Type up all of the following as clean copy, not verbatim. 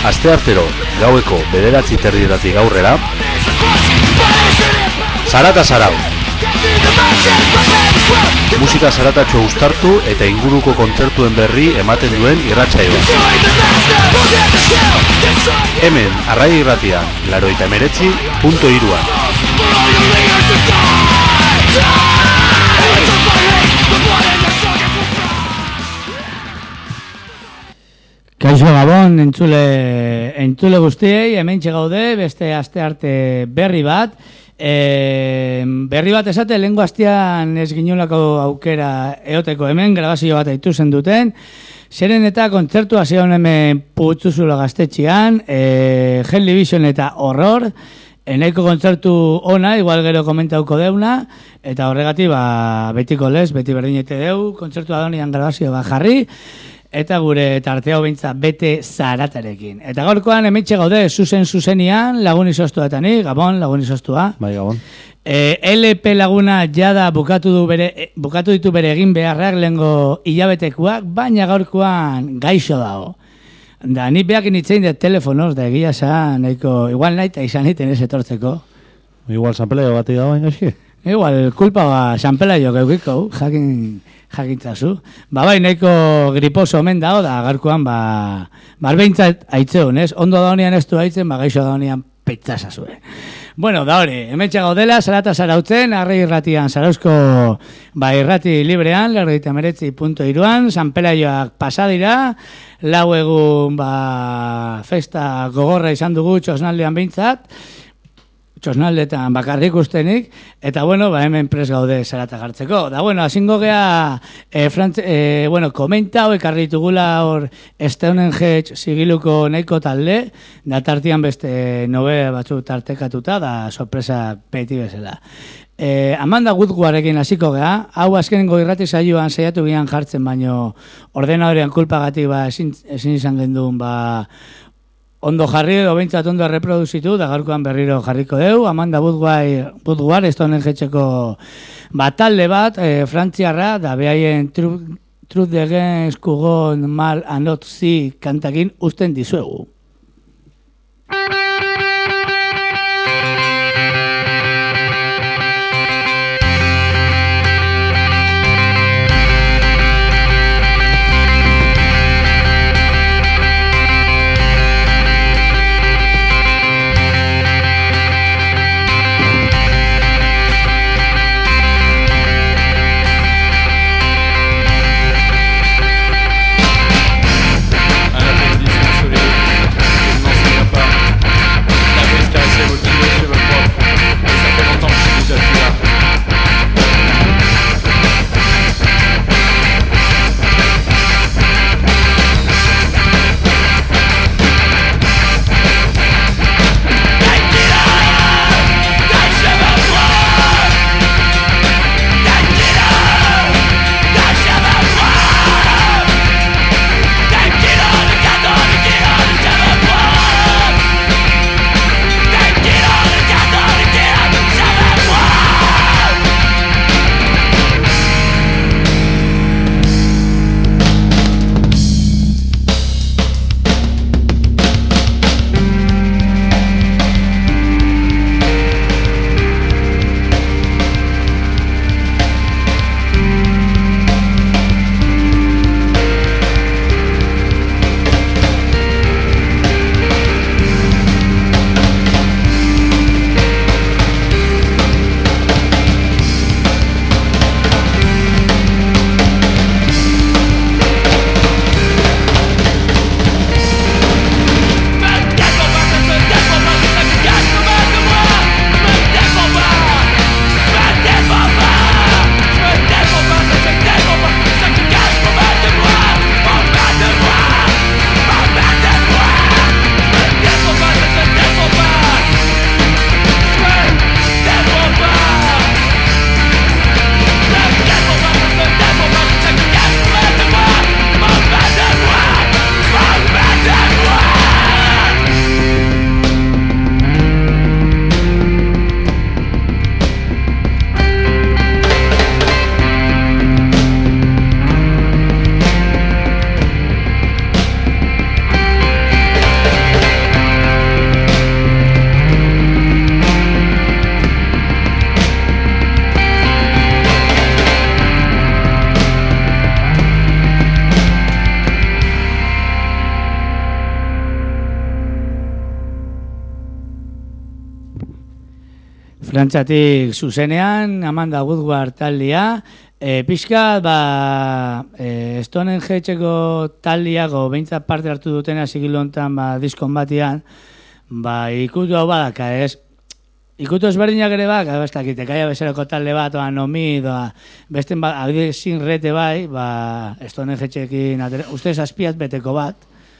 asteartero gaueko 9:30 aurrera, Zarata Zarau. Musika zaratatxo uztartu eta inguruko kontzertuen berri ematen duen irratsaioa. Hemen, Arrai Irratian, 89.3. Kaixo Gabon, entzule guztiei, hementxe gaude, beste astearte berri bat. Berri bat esate, lehengo astean ez ginolako aukera eoteko hemen, grabazio bat aitu zen duten. Zeren eta kontzertua zion hemen Putzuzula Gaztetxean, Hell Division eta Horror. Eneiko kontzertu ona, igual gero komentauko deuna, eta horregatik betiko lez, beti berdinete deu, kontzertua donian grabazio bat jarri, eta gure tartea bintza bete zaratarekin. Eta gaurkoan hementxe gaude zuzenian, Lagun Izoztua eta ni, Gabon, Lagun Izoztua. Bai, Gabon. LP Laguna jada bukatu ditu bere egin beharrak lehengo hilabetekuak, baina gaurkoan gaixo dago. Da, ni beak initzein de telefonoz, da egia za, nahiko, igual nahi eta izan iten ez etortzeko. Igual sanpelaio bat dagoen gaixi? Igual, kulpa sanpelaio geukiko, jakintzazu. Bai, nahiko griposo omen dago, da, gaurkoan, barbeintzat aitzeun, ez? Ondo da honian ez du aitzen, gaixo da honian peitzazazue. Bueno, da hori, hementxe gaudela, Zarata Zarautzen, Arrai Irratian, Zarauzko irrati librean, 89.3, sanpelaioak pasadira, lau egun festa gogorra izan dugu txosnaldean behintzat, txosnaldetan bakarrik ustenik, eta bueno, hemen pres gaude Zarata gartzeko. Da bueno, azingo gea, komenta hau ekarri ditugula hor Stonehenge sigiluko nahiko talde, da tartian beste nobe batzu tartekatuta, da sorpresa beti bezala. Amanda Woodwardrekin hasiko gea, hau azkenengo irrati saioan saiatu gian jartzen, baino ordenadorean kulpagatik ezin izan gendun ondo jarri edo behintzat ondo reproduzitu, da gaurkoan berriro jarriko deu. Amanda Woodward, Stonehengeko talde bat, frantziarra, da behaien Truth Against Kugon Mal and Not See kantakin usten dizuegu. Frantziatik zuzenean, Amanda Woodward taldea, pixka, Stonehenge-eko taldeago behintzat parte hartu dutena sigilo hontan diskon batian, ikutu hau badaka, ez? Ikutu ezberdinak ere ez dakit, Ekaia bezalako talde bat, Nomi, beste sin rete bai, Stonehenge-ekin, ustez azpiat beteko bat,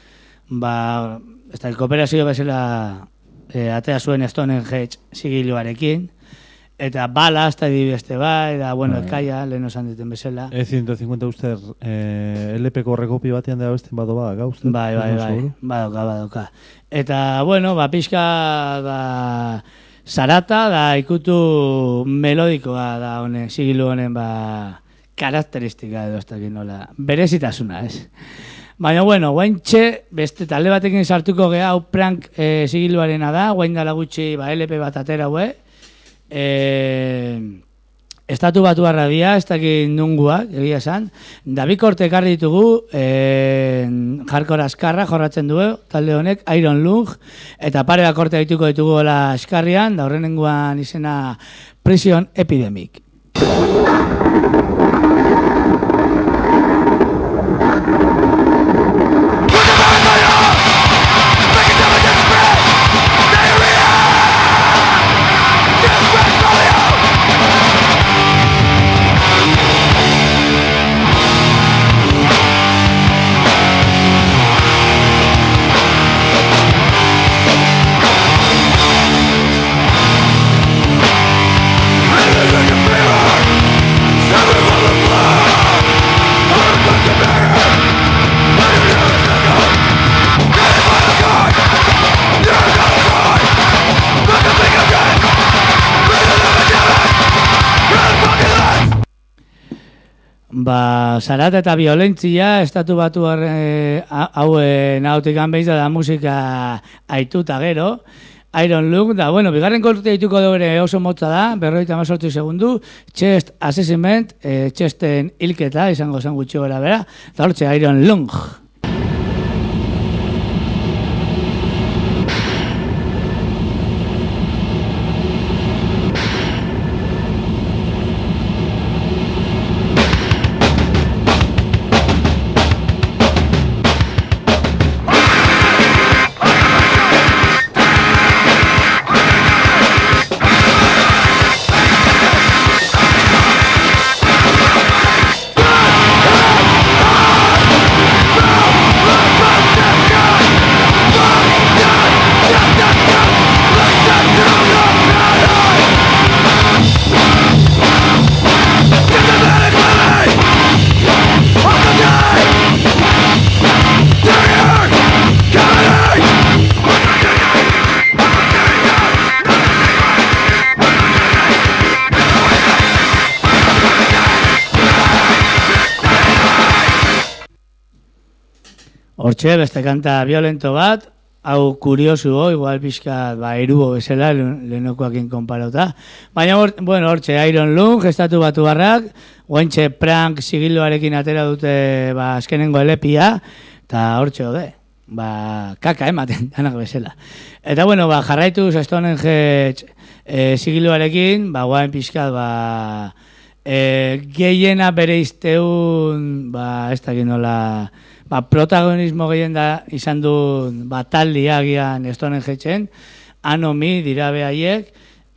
ez da, kooperazio bezala atea zuen Stonehenge sigiloarekin, eta bala hasta beste bai, Ekaia, lehen osan diten bezala. 150 uster LP-ko rekopi batean da besten bado gauzten. Bai, badoka. Eta, pixka, zarata da ikutu melodikoa da honen, sigilu honen karakteristika edo ez dakit nola, berezitasuna, ez? Baina, guaintxe, beste talde batekin sartuko geha, hau prank sigiluarena da, guain dala gutxi LP bat atera hue, Estatu Batuarra dia, ez dakit nunguak, egia esan. David Korte ekarri ditugu, hardcore askarra jorratzen du, talde honek, Iron Lung, eta pare korte dituko ditugu askarrian, da horrenengoan izena Prison Epidemic. Zarata eta violentzia, Estatu Batuar hauen hautikan behiz da musika aituta gero. Iron Lung, bigarren korte dituko dure oso motza da, 58 segundu, Chest Assessment, Chesten hilketa, izango zen gutxi gara bera, eta hortxe Iron Lung. Hortxe, beste kanta violento bat, hau kuriosuo, igual pixka, erubo bezala, lehenokoakin konparauta. Baina, hortxe, Iron Lung, Estatu Batuarrak, guaintxe prank sigiloarekin atera dute, azkenengo elepia, eta hortxe hode, kaka ematen, danak bezala. Eta, jarraitu Stonehenge sigiloarekin, guain pixka, gehiena bere izteun, ez dakit nola, protagonismo gehien da izan du taldia agian Stonehenge-en, Anomi dira behaiek,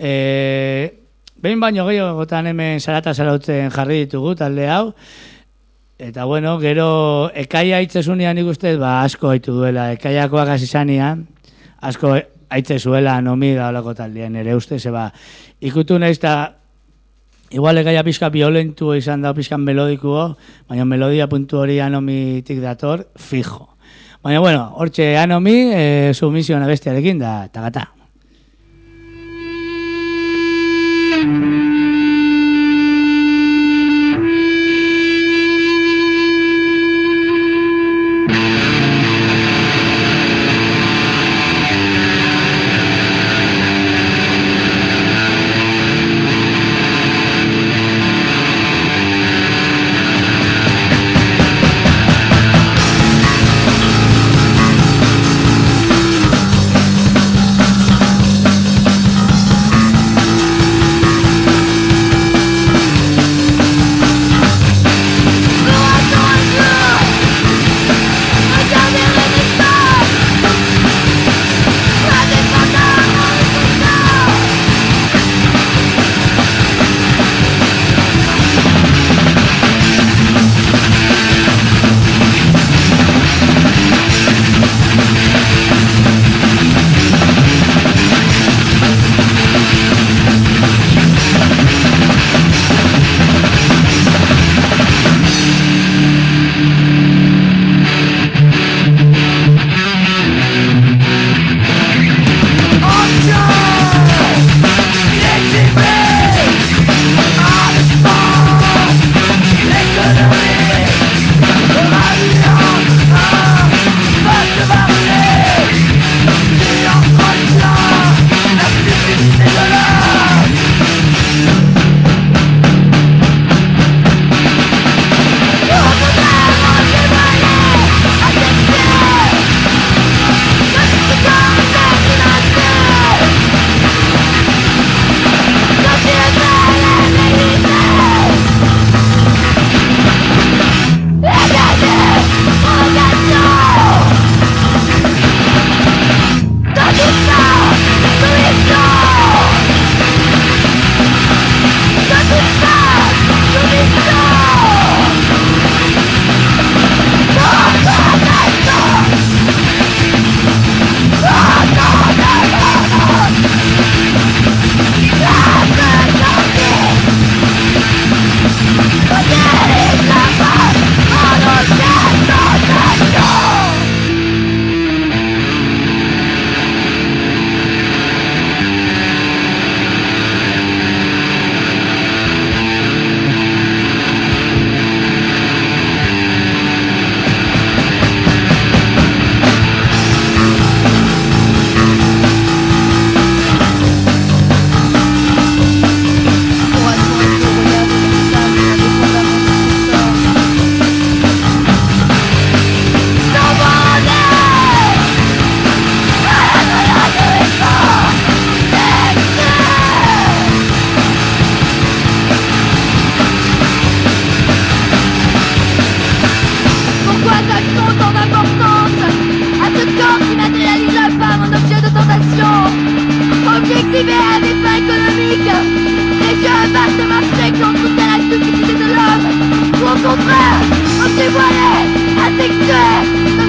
behin baino gehiagotan hemen zarata zarautzen jarri ditugu talde hau, eta gero Ekaia aitzezunean ikusten asko haitu duela, Ekaiakoak azizanean, asko aitzezuela Anomi da olako taldean, ere uste, ikutu nahiz da igual Ekaia pixka violentu izan da, pixka melodikuo, baina melodia puntu hori Anomitik dator, fijo. Baina, hortxe Anomi, submisioan abestiarekin da, tagata.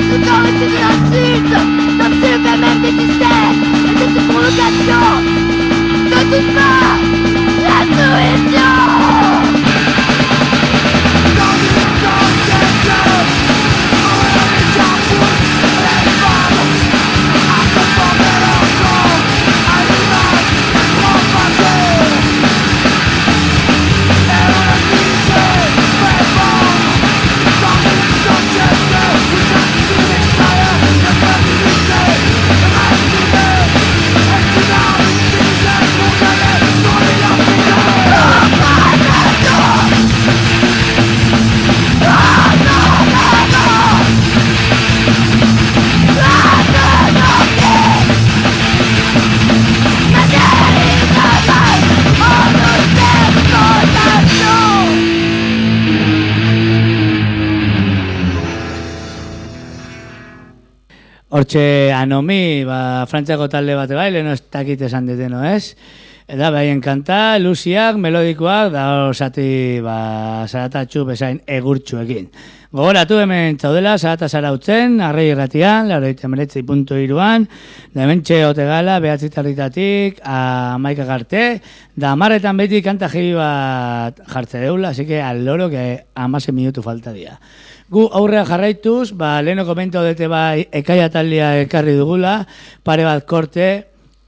Hortxe anomi, Frantziako talde bat bai, leheno ez dakit esan deteno, ez? Eta behaien kanta, luziak, melodikoak, da osati, zaratatxu bezain egurtxuekin. Gogoratu hemen txaudela, zarata zarautzen, arrei irratian, 89.3an, da hemen txeote gala, behatzitarritatik, amaika garte, da amarretan beti kanta jebi bat jartze deula, así que al loro que 16 minutu falta dia. Gu aurrea jarraituz, leheno komento dute ekaia taldea ekarri dugula, pare bat korte,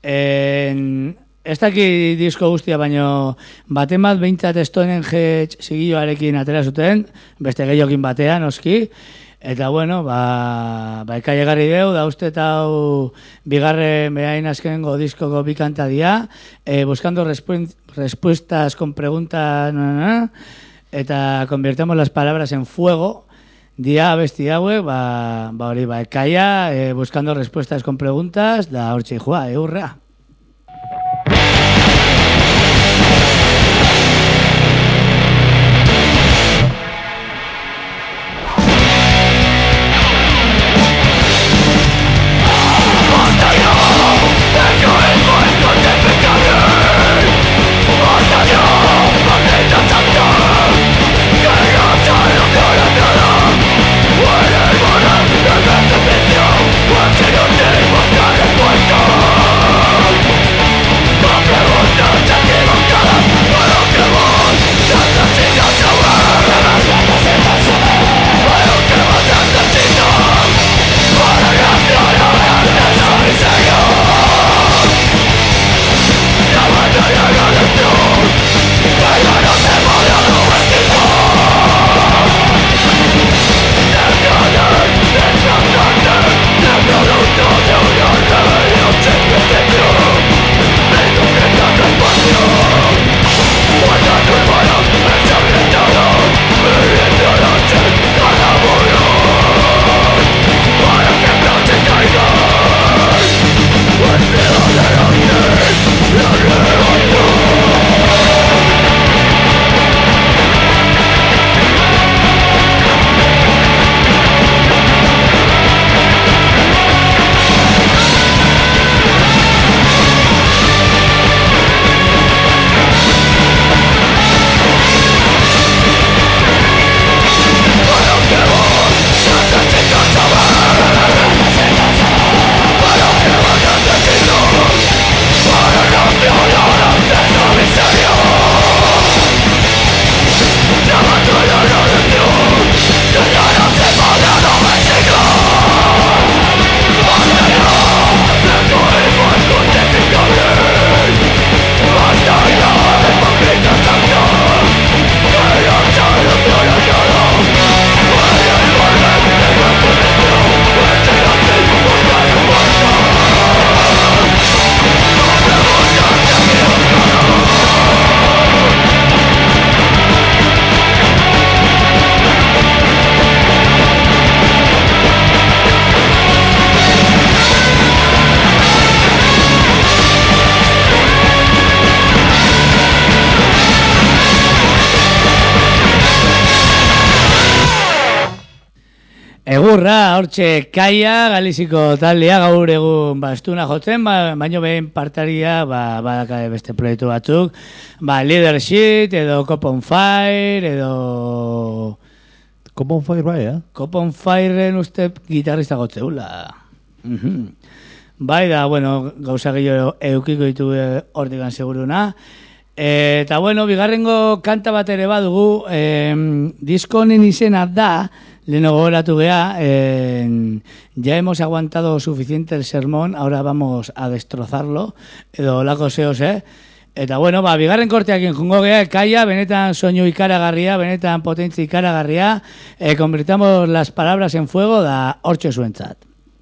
ez daki disko guztia, baino baten bat behintzat estonen zigilloarekin atera zuten, beste gehiokin batean, oski, eta bueno, ekaia egarri deu, da uste eta hau bigarren behain azkenengo diskoko bikanta dia, buscando respuestas con preguntas, eta convirtamos las palabras en fuego, dia abesti hauek, hori, ekaia, buscando respuestas con preguntas, da hortxe joa, eurra. Egurra, hortxe kaia, Galiziko taldea, gaur egun bastuna jotzen, baino behin partaria, badaka beste proiektu batzuk, Leadership, edo Cop on Fire, edo Common Fire bai, Common Fireen uste gitarrista gotzeula. Bai da, bueno, gauza gehiago eukiko ditu hortikan seguruna. Eta bueno, bigarrengo kanta bat ere badugu, disko honen izena da, leheno gogoratu gea, ya hemos aguantado suficiente el sermón, ahora vamos a destrozarlo, edo lako zehoz, Eta bueno, bigarren korteakin jungo gea, kaia, benetan soinu ikaragarria, benetan potentzi ikaragarria, convirtamos las palabras en fuego da hortxe zuentzat.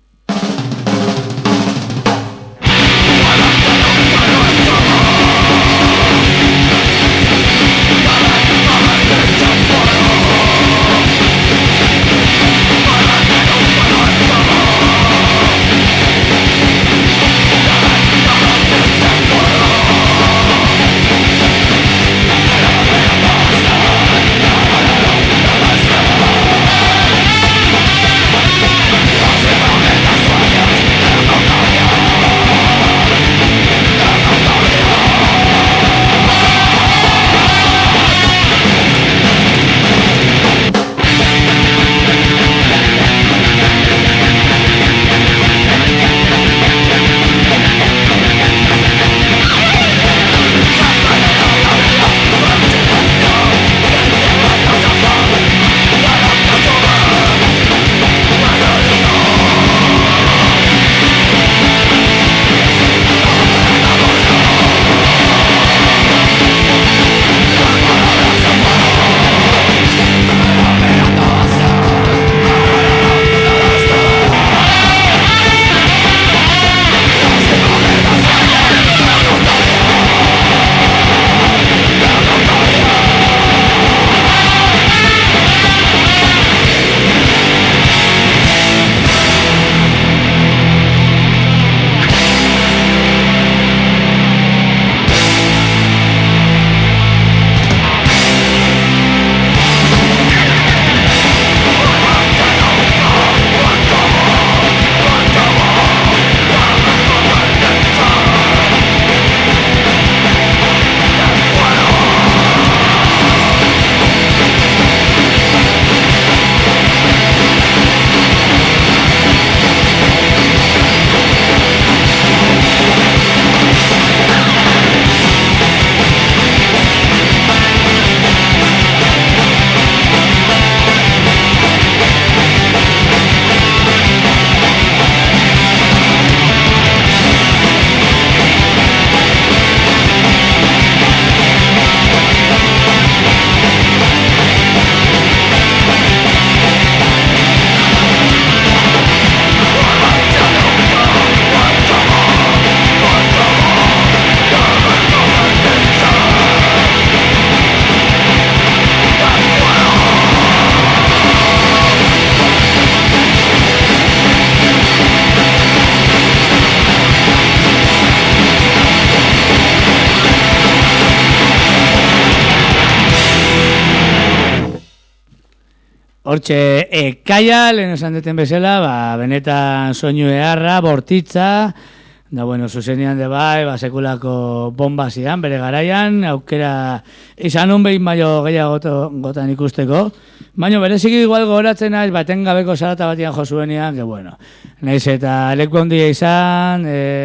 Hortxe, kaia, lehen esan deten bezala, benetan soinu eharra, bortitza, da bueno, zuzenian de bai, sekulako bomba zidan, bere garaian, aukera izan un behin baino gehiago gotan ikusteko, baina bereziki igual gogoratzen naiz, baten gabeko zarata batian jo zuenean, que bueno, naiz eta leku ondia izan,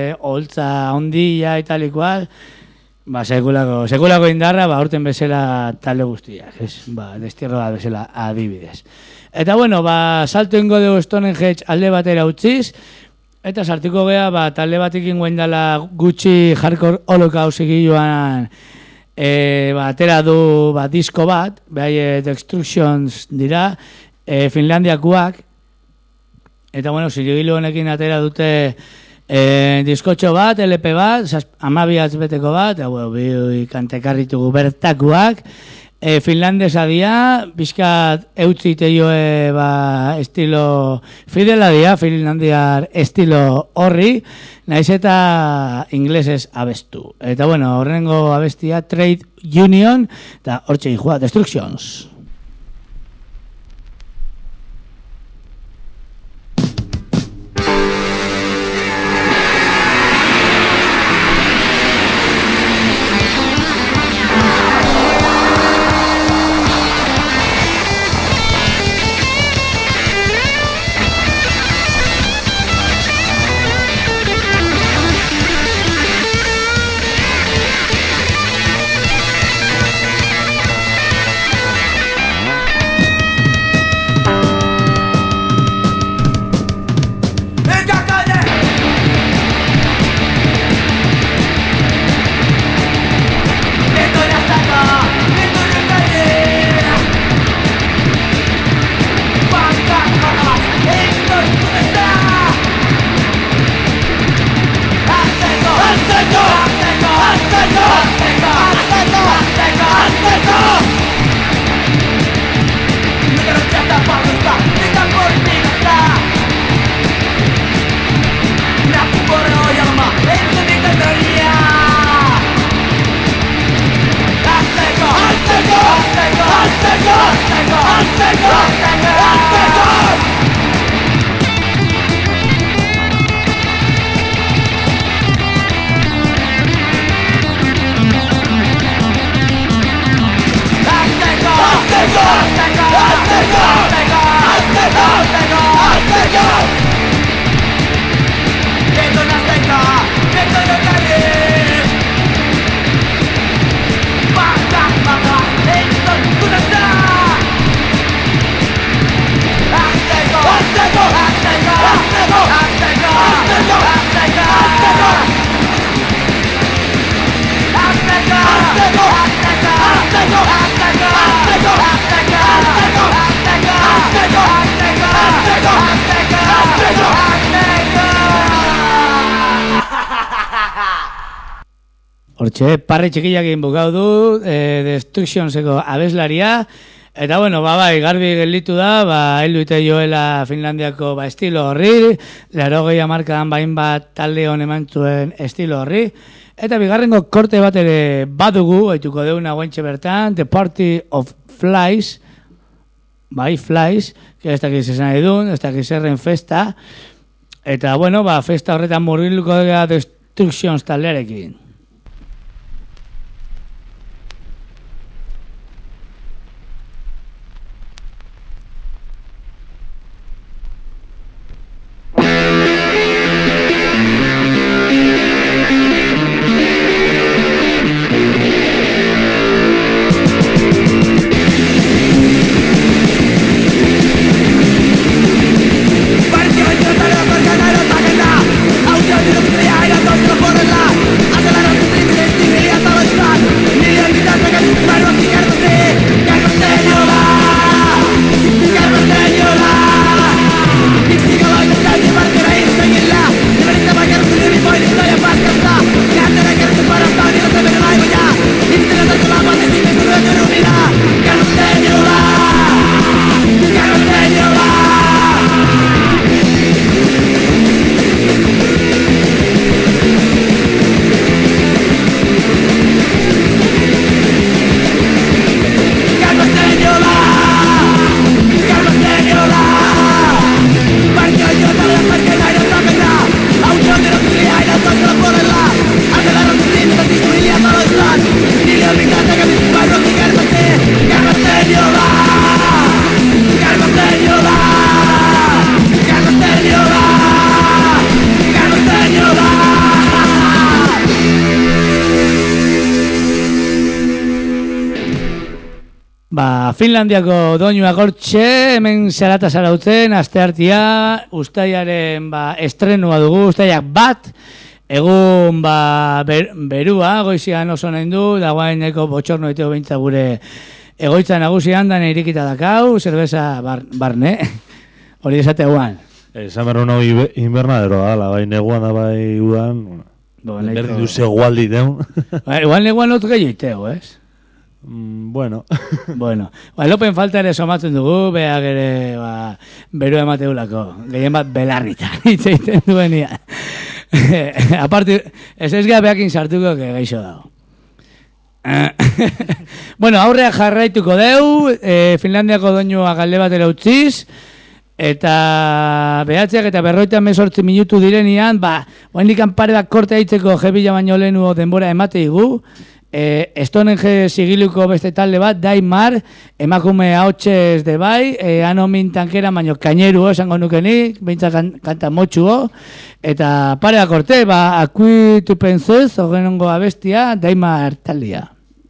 holtza ondia eta likual, sekulako indarra, urten bezala talde guztiak, destierro bat bezala adibidez. Eta bueno, salto ingo dugu Stonehenge alde batera utziz, eta sartuko gea, talde batekin guendala gutxi Hardcore Holocaust egiluan atera du disko bat, behai Destructions dira, Finlandiakoak, eta bueno, zirigilu honekin atera dute diskotxo bat, LP bat, 12 beteko bat, bi kantekarritugu bertakuak, finlandesa dia, bizkat eutzite joe estilo fidela dia, finlandiar estilo horri, naiz eta inglesez abestu. Eta bueno, horrengo abestia Trade Union, eta hortxe joa, Destructions. Hortxe, parre txikiak egin bukau du, Destructionseko abeslaria, eta bueno, bai, garbi gelditu da, heldu ite joela Finlandiako estilo horri, 80 hamarkadan bat talde hon eman zuen estilo horri, eta bigarrengo korte bat ere badugu, haituko deuna guentxe bertan, The Party of Flies, bai, Flies, que ez dakiz esan edun, ez dakiz zerren festa, eta bueno, festa horretan murgiluko dira Destructions taldearekin. Finlandiako doinua gortxe, hemen zarata zarautzen, asteartia, ustaiaren estrenua dugu, ustaiak bat, egun berua, goizian oso nahi du, dagoeneko botxorno eteo behintza gure egoitza nagusian, dane irikita dakau, zerbeza barne, hori esate guan. Esan berro nago invernadero da, bai neguan da bai udan, berdi duze gualdi deun. Igual neguan not gehiago iteo, ez? Bueno. Lopen falta ere somatzen dugu, beha gere beru emateulako. Gehien bat belarritan itzeiten duenia. Aparte, ez gabeakin sartuko que geixo dago. Bueno, aurrea jarraituko deu, Finlandiako doinua galde batera utziz, eta behatzeak eta 58 minutu direnian, oendikan pare bat korte haitzeko jebila baino lehenu denbora emateigu, Stonehenge sigiluko beste talde bat, Daimar, emakume haotxez de bai, ano mintankera baino kaineru esango nukenik, behintzak kanta motxuo, eta pare bat korte, akuitu pentzuz, ogenongo abestia, Daimar taldea.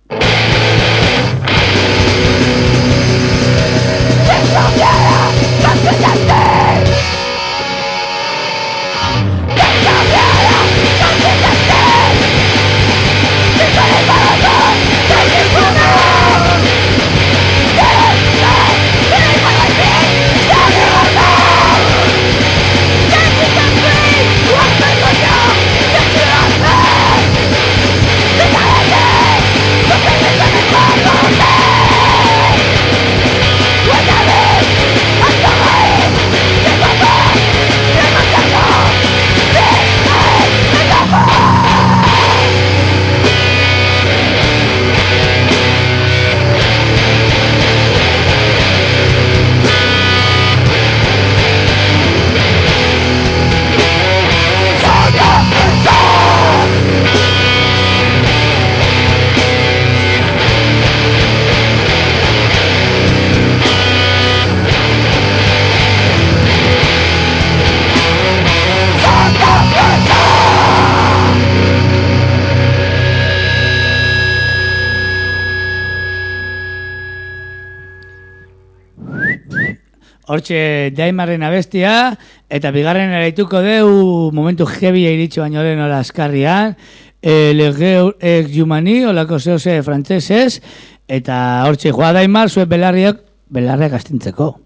Hortxe Daimarren abestia, eta bigarren eraituko deu momentu jebia iritsu baino lehen hori askarrian, legeur ex jumani, olako zehoze frantzesez, eta hortxe joa Daimar, zuet belarriak astintzeko.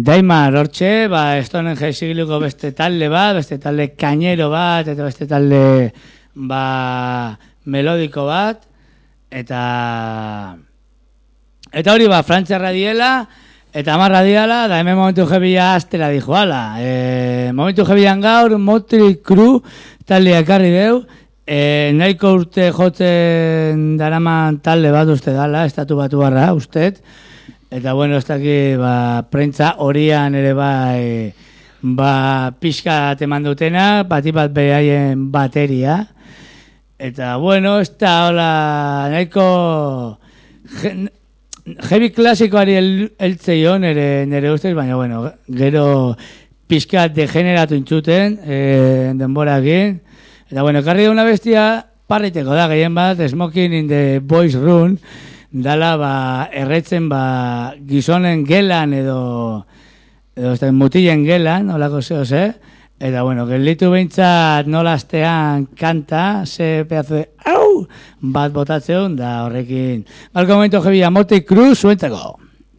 Daimar hortxe, Stonen Hezigiluko beste talde bat, beste talde kainero bat, eta beste talde melodiko bat, eta hori frantziarra diela, eta amarra diala, da hemen momentu jebila astela dijoala. Momentu jebilan gaur, Motley Crue taldea ekarri deu, nahiko urte jotzen daraman talde bat uste dala, estatu batu barra, ustet. Eta bueno, ez daki, prentza horian ere pixka teman dutena, bati bat behaien bateria. Eta bueno, ez da hola, nahiko heavy klasikoari eltzei hon nere ustez, baina bueno, gero pixka degeneratu intzuten denborakin. Eta bueno, karri una bestia parriteko da, gehien bat, Smoking in the Boys Room, dala erretzen gizonen gelan edo mutilen gelan, holako zeo ze, eta bueno, gelditu behintzat nolastean kanta, ze pedazo de au, bat botatzeun, da horrekin. Balko momentu jebia Motley Crue zuentzako.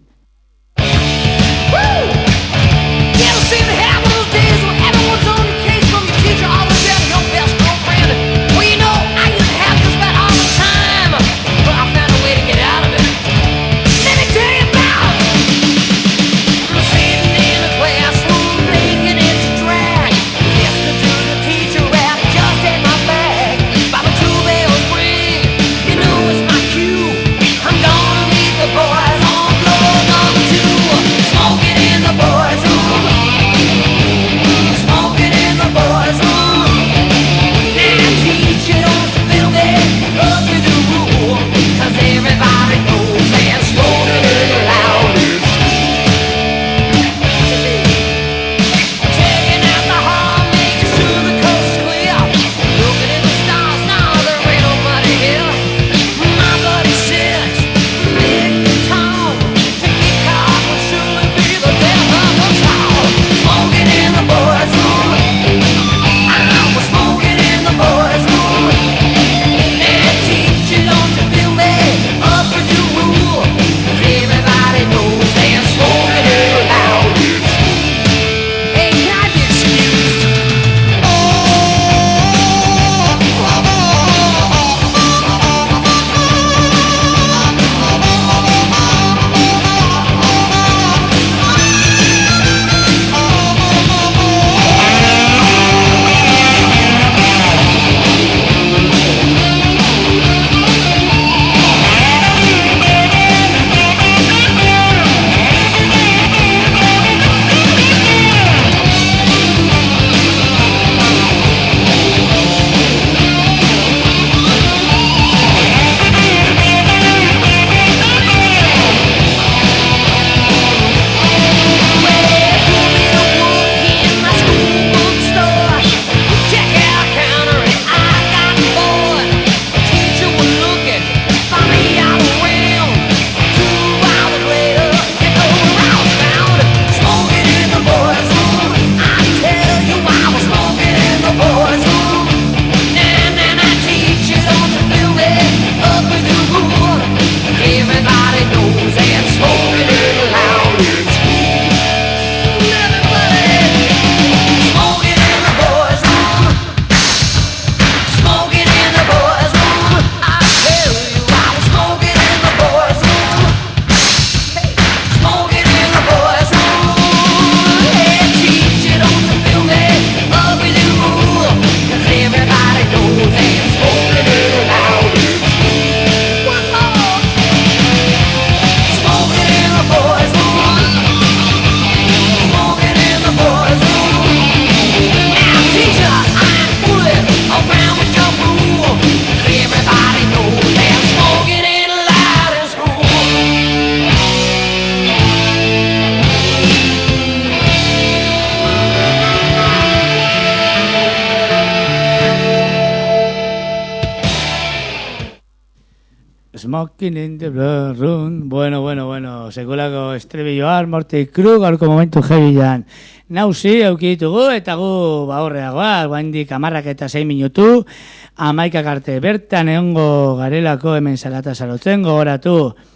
Smoking in the Blood Room. Bueno, sekulako estribilloa, Motley Crue, gaurko momentu jebilan nauzi eukitugu, eta gu horreagoa, guaindik 16 minutu, 11 arte bertan egongo garelako hemen salata sarotzen, gogoratu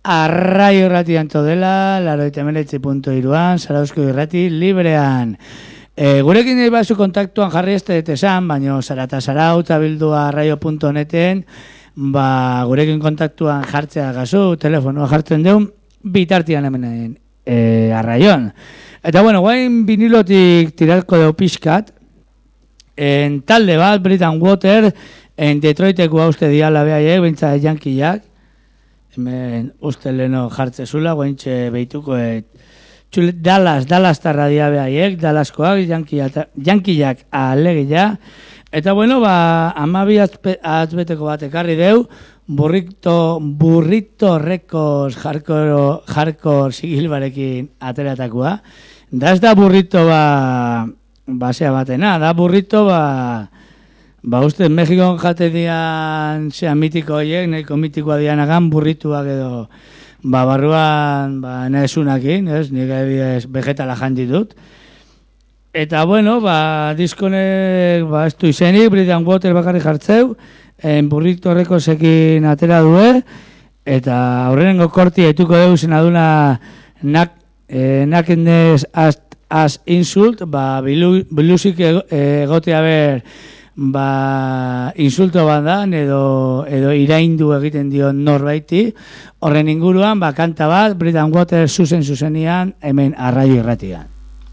Arraio irratian todela, 89.3an, Zarauzko irrati librean. Gurekin nahi bazu kontaktuan jarri ez esan, baina zarata bildua arraio.neten, gurekin kontaktuan jartzea gazu, telefonoa jartzen deun, bitartian hemen arraioan. Eta bueno, guain vinilotik tirarko deu pixkat, en talde bat, Britain Water, en Detroiteko hauste diala behaiek, bintza jankiak, hemen uste leno jartze zula, guaintxe behituko Dallas tarradia behaiek, Dallaskoak, jankiak alegia, eta bueno, 12 atzbeteko bat ekarri deu, burrito records hardcore sigilbarekin ateratakoa. Da ez da burrito basea batena, da burrito uste Mexikon jate dian zean mitiko horiek, nahiko mitikoa dianagan burrituak edo barruan nesunakin, nik ebides vegetala jandi dut. Eta bueno, diskonek ez du izenik, Britain Water bakarri jartzeu, burrito rekorsekin atera due, eta aurrenengo korti etuko deu zena duna nakedness as insult, bilusik egotea ber insulto bandan edo iraindu egiten dio norbaiti. Horren inguruan, kanta bat, Britain Water zuzenian, hemen arraio irratian.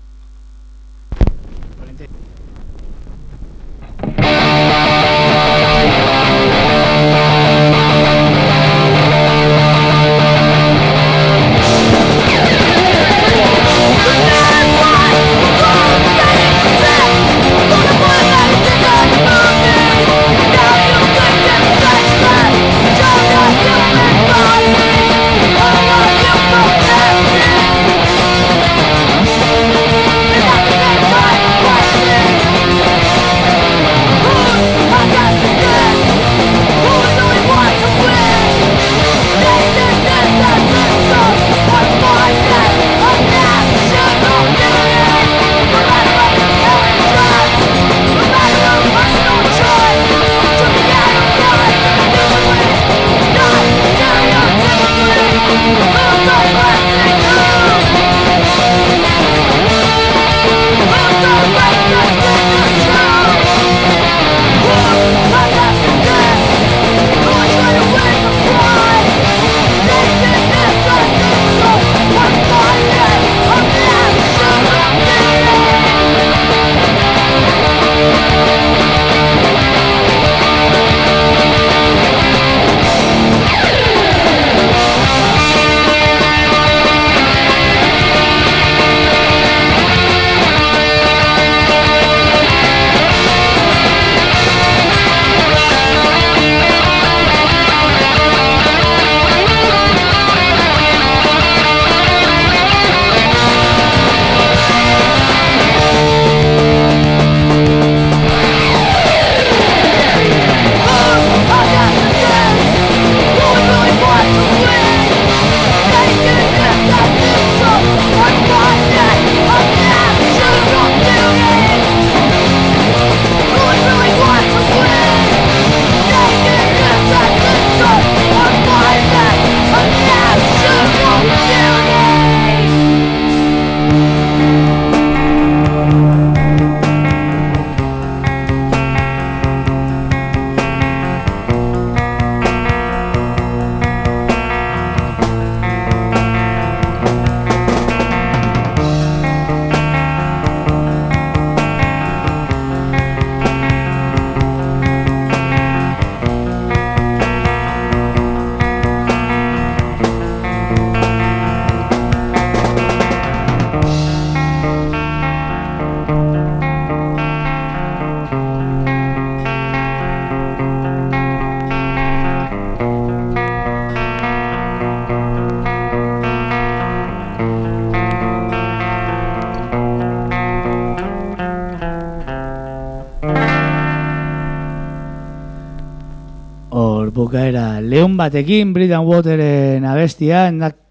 Bukaera, Leon batekin, Britain Wateren abestia,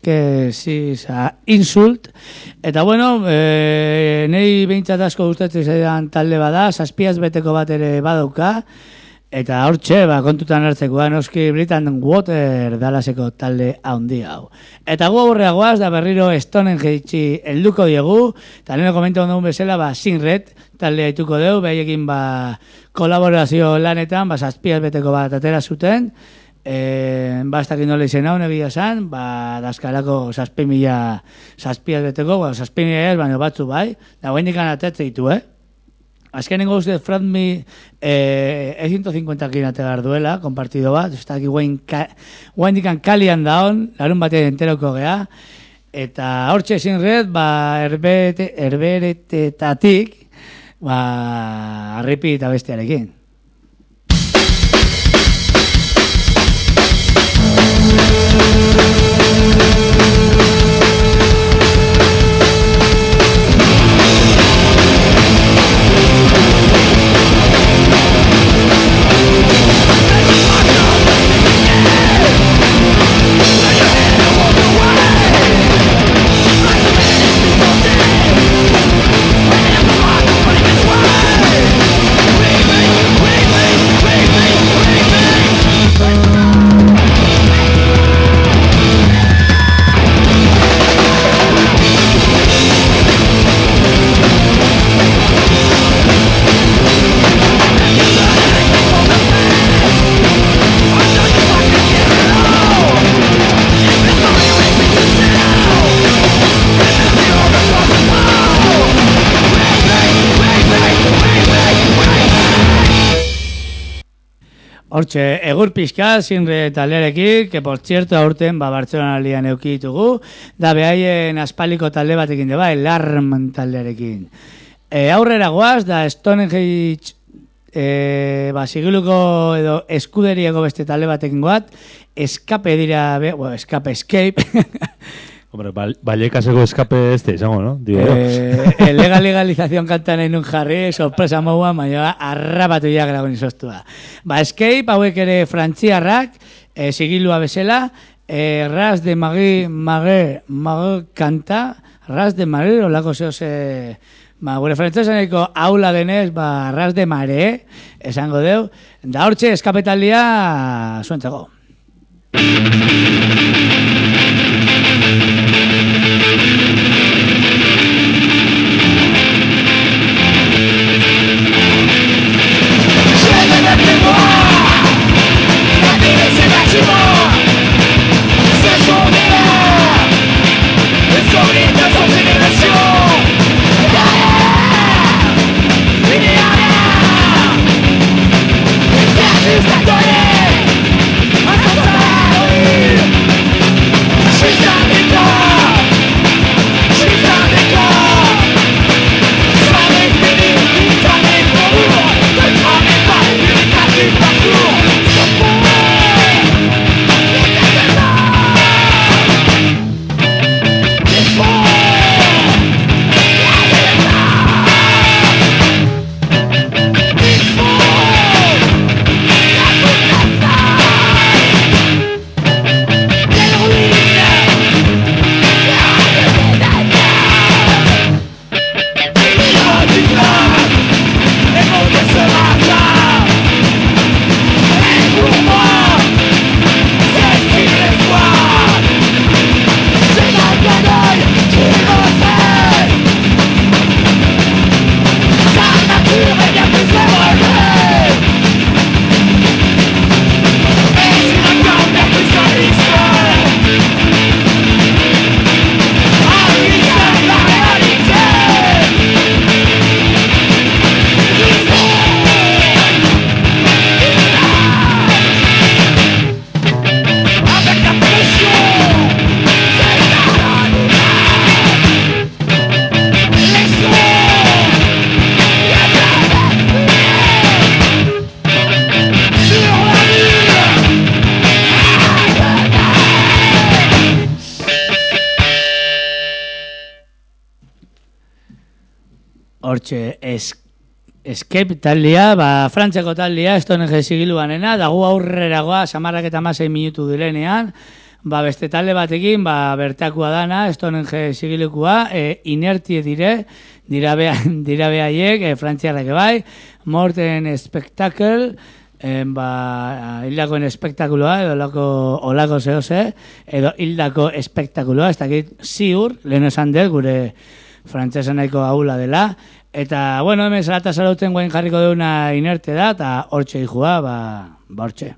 insult. Eta bueno, nei behintzat asko gustatzen zaidan talde bada, 7 beteko bat ere badauka. Eta hortxe, kontutan hartzekoa, noski Britain Water Dallaseko talde handi hau. Eta gu aurreagoaz, da berriro Stonehenge helduko diegu, eta nire komentu ondugun bezala, Sinred talde haituko dugu, behaiekin kolaborazio lanetan, zazpiaz beteko bat atera zuten, bastak nola izan hau, negia esan, dazkalako zazpiaz beteko, zazpimila ez, baina batzu bai, da guen dikan atetze ditu, Azkenengo uste Fratmi 150 kinategar duela, kompartido bat, ez da guen dikan kalian daun, larun batean enteroko gea, eta hortxe Sinred, herberetetatik, arripi eta bestiarekin. Hortxe, egur pixka, Sinred taldearekin, que por cierto aurten Bartzelona lian euki ditugu, da behaien aspaldiko talde batekin de Larm taldearekin. Aurrera goaz, da Stonehenge sigiluko edo eskuderiako beste talde batekin goat, escape dira, escape, Hombre, Vallecaseko escape izango, no? Legalización kantan en un jarri, sorpresa moua, maioa arrabatu ya gragon izostua. Escape, hauek ere frantziarrak, sigilua bezala, Ras de Mague kanta, Ras de Mague, olako zehoz, gure frantzesaneko aula denez, Ras de Mare, esango deu, da hortxe eskapetaldia zuentzako. Hortxe, Escape taldea, Frantziako taldea, Stonehenge sigiluanena, dago aurreragoa, samarrak eta 16 minutu direnean, beste talde batekin, bertakua dana, Stonehenge sigilukua, inertie dira behaiek, frantziarrak bai, Morten Spectacle, hildakoen espektakuloa, edo olako zehose, edo hildako espektakuloa, ez dakit ziur, lehen esan dut, gure frantzesa nahiko ahula dela, eta, bueno, hemen zarata zarauten guen jarriko deuna inerte da, eta hortxe ikua, hortxe.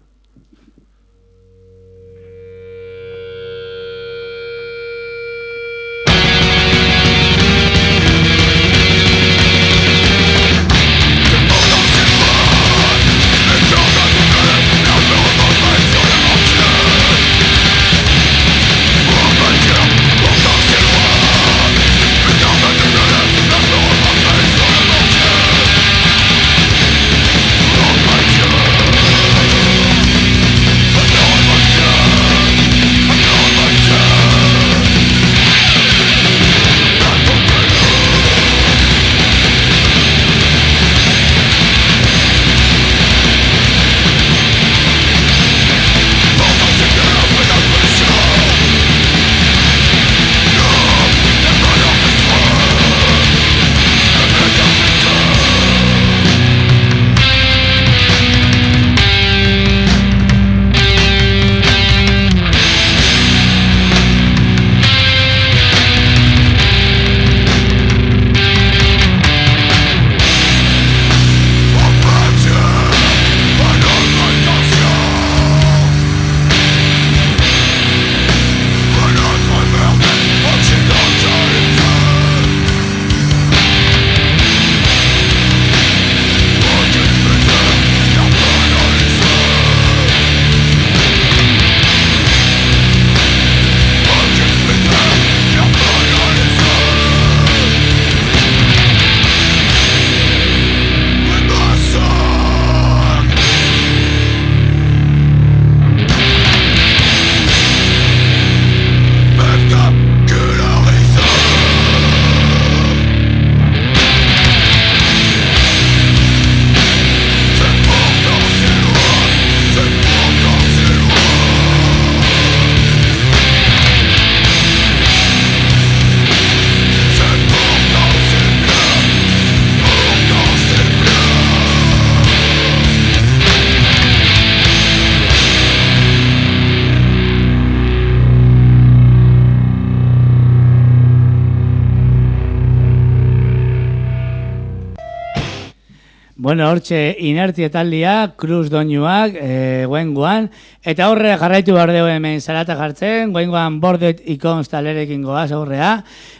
Bueno, hortxe inerti etaldia, Cruz doinuak, guengoan, eta horre jarraitu behar dugu hemen zarata jartzen, guengoan Bordet Icons talerekin goaz horrea,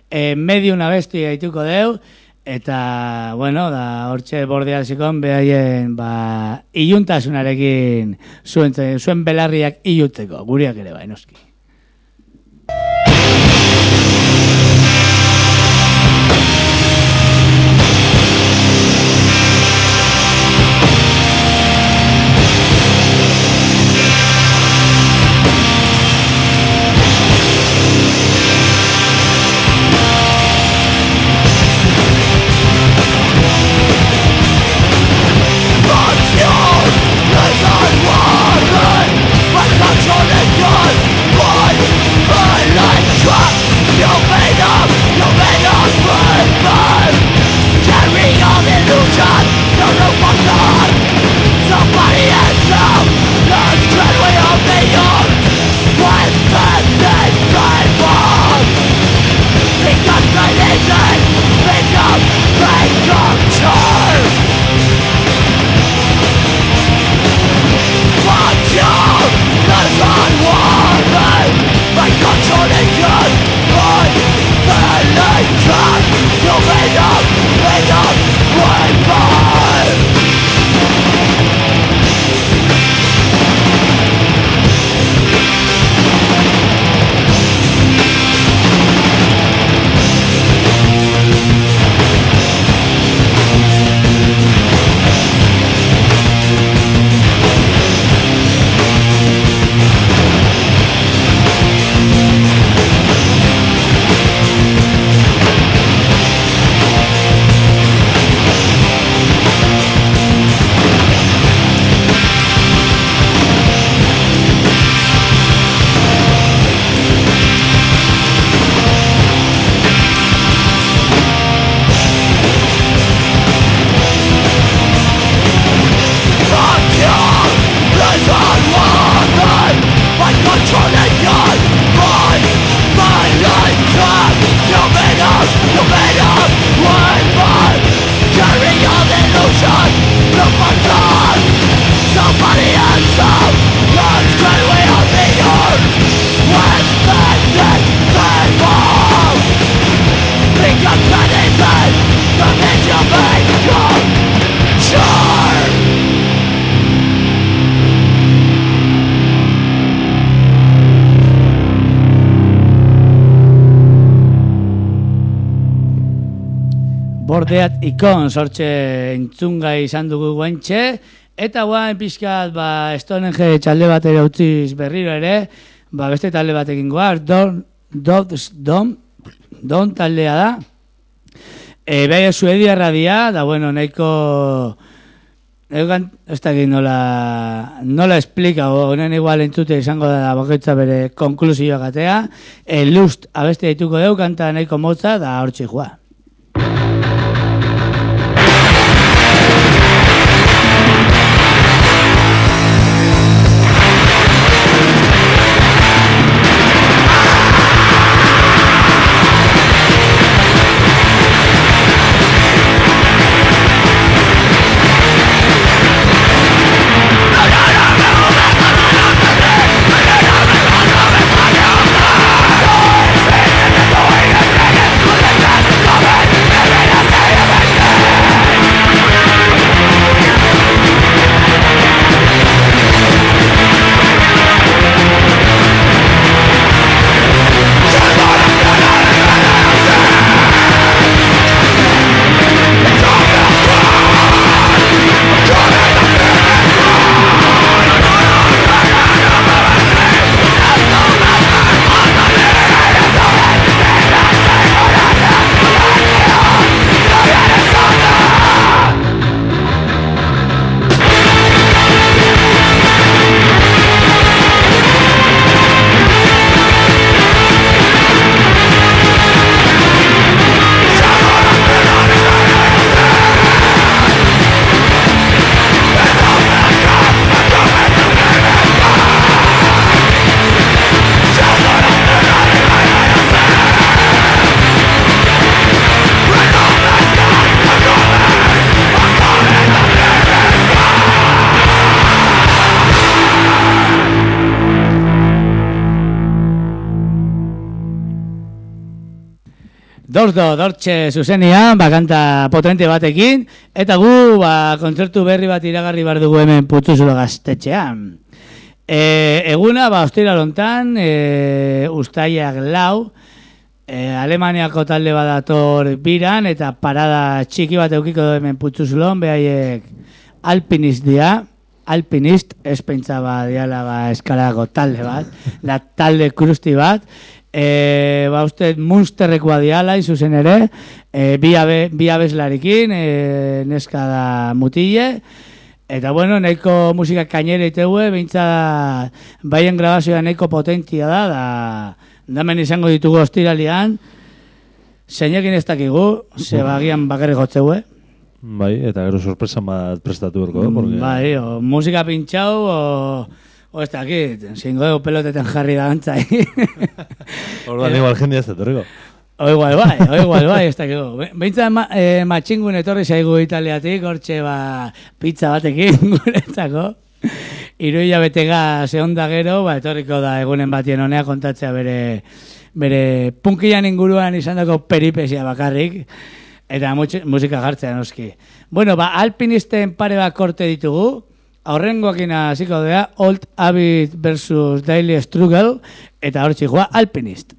medium abestu gaituko deu, eta, bueno, da hortxe Bordet zikon behaien, iluntasunarekin zuen belarriak iluteko, guriak ere bai, noski. Let's Bordeat ikon sortxe entzungai izan dugu guantxe, eta guain pixkat Stonehenge txalde bat ere utziz berriro ere, beste talde bat egin goaz, Don taldea da, beha Suedia radia, da bueno, nahiko ez dakit nola explika, honen igual entzute izango da bakoitza bere konklusioa gatea, Lust abeste dituko deu, kanta nahiko motza, da hortxe joa. Dortxe zuzenian, kanta potente batekin, eta gu kontzertu berri bat iragarri behar dugu hemen Putzuzulo gaztetxean. Eguna, ostira lontan, ustaiak 4, Alemaniako talde badator biran, eta parada txiki bat eukiko du hemen Putzuzulon, behaiek Alpinist dia, Alpinist, ez pentsa diala eskalako talde bat, da talde krusti bat, uste Munsterrekoa diala izuzen ere, bi abeslarikin, neska da mutile, eta bueno, nahiko musika kainere iteue, beintza baien grabazioa nahiko potentia da damen izango ditugu ostiralian, zeinekin ez dakigu, bagian bakarrik jotzeue. Bai, eta gero sorpresa bat prestatu berko. Bai, musika pintxau, ez dakit, zingo dugu pelotetan jarri da gantzai. Orduan igual jendea ez etorriko. Igual bai, ez dakit. Beintza matxingun etorri zaigu Italiatik, hortxe pizza batekin guretzako. 3 hilabetega zehonda gero, etorriko da egunen batien honea kontatzea bere punkian inguruan izandako peripesia bakarrik, eta musika jartzea noski. Bueno, Alpinisten pare bat korte ditugu, aurrengoakin hasiko dea, Old Habit versus Daily Struggle, eta hor txikoa Alpinist.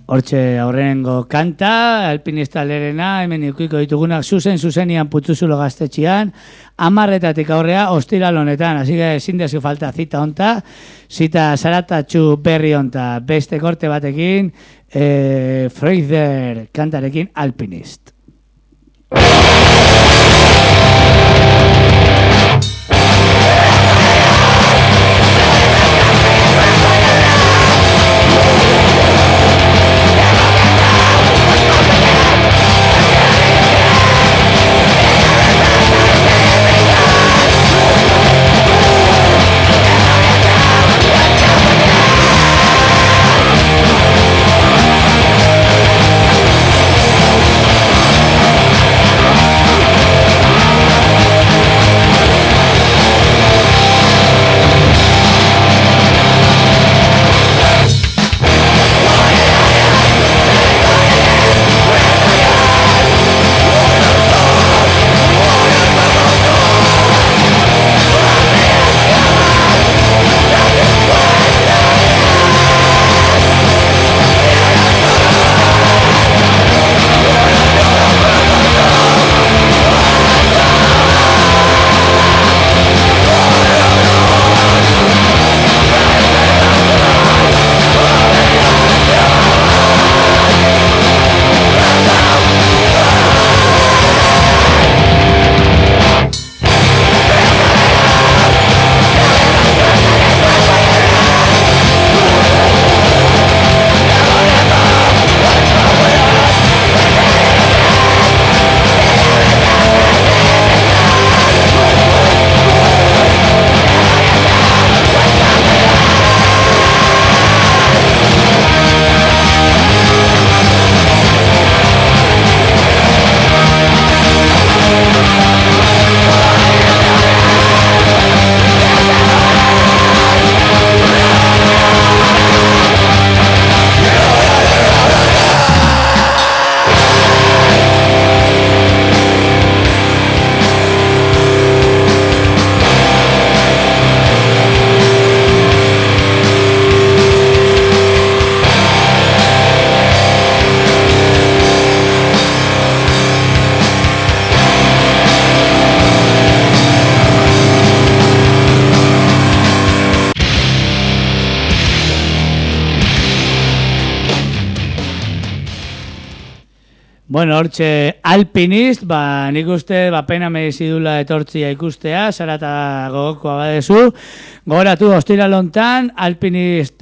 Hortxe aurrengo kanta, alpinista lerena, hemen ikiko ditugunak zuzenian Putzuzulo gaztetxian, 10:00 aurrea ostiral honetan, hasi que ezin dezu falta zita honta, zita zaratatxu berri honta, beste korte batekin, Freuder kantarekin Alpinist. Bueno, hortxe Alpinist, nik uste, pena merezidula etortzia ikustea, zarata gogokoa badezu. Gogoratu, ostiral hontan, Alpinist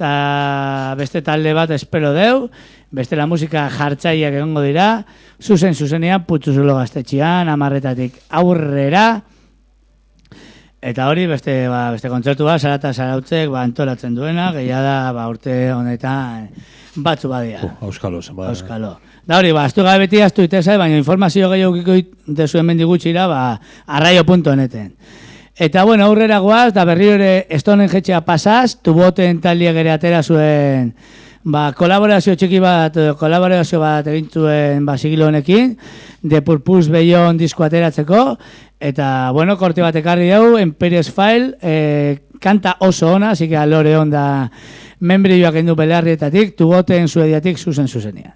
beste talde bat espero deu, beste la musika jartzaileak egongo dira, zuzenean, Putzuzulo gaztetxian, 10:00 aurrera, eta hori, beste kontzertu bat, zarata zarautzek, antolatzen duena, gehiada, urte honetan, batzu badia. Auskalo, zenbada. Auskalo. Da hori, astu gabe beti astu itezai, baina informazio gehiago dezuen mendigutxira, arraio.neten. Eta, bueno, aurrera goaz, da berri ere estonen jetxea pasaz, tuboten taliek ere atera zuen, kolaborazio bat egin zuen, sigilo honekin, The Purpose Beyond disko ateratzeko, eta, bueno, korte bat ekarri hau, Empires File, kanta oso ona, así que alore onda membrioak endu belarrietatik, tuboten zuediatik zuzenean.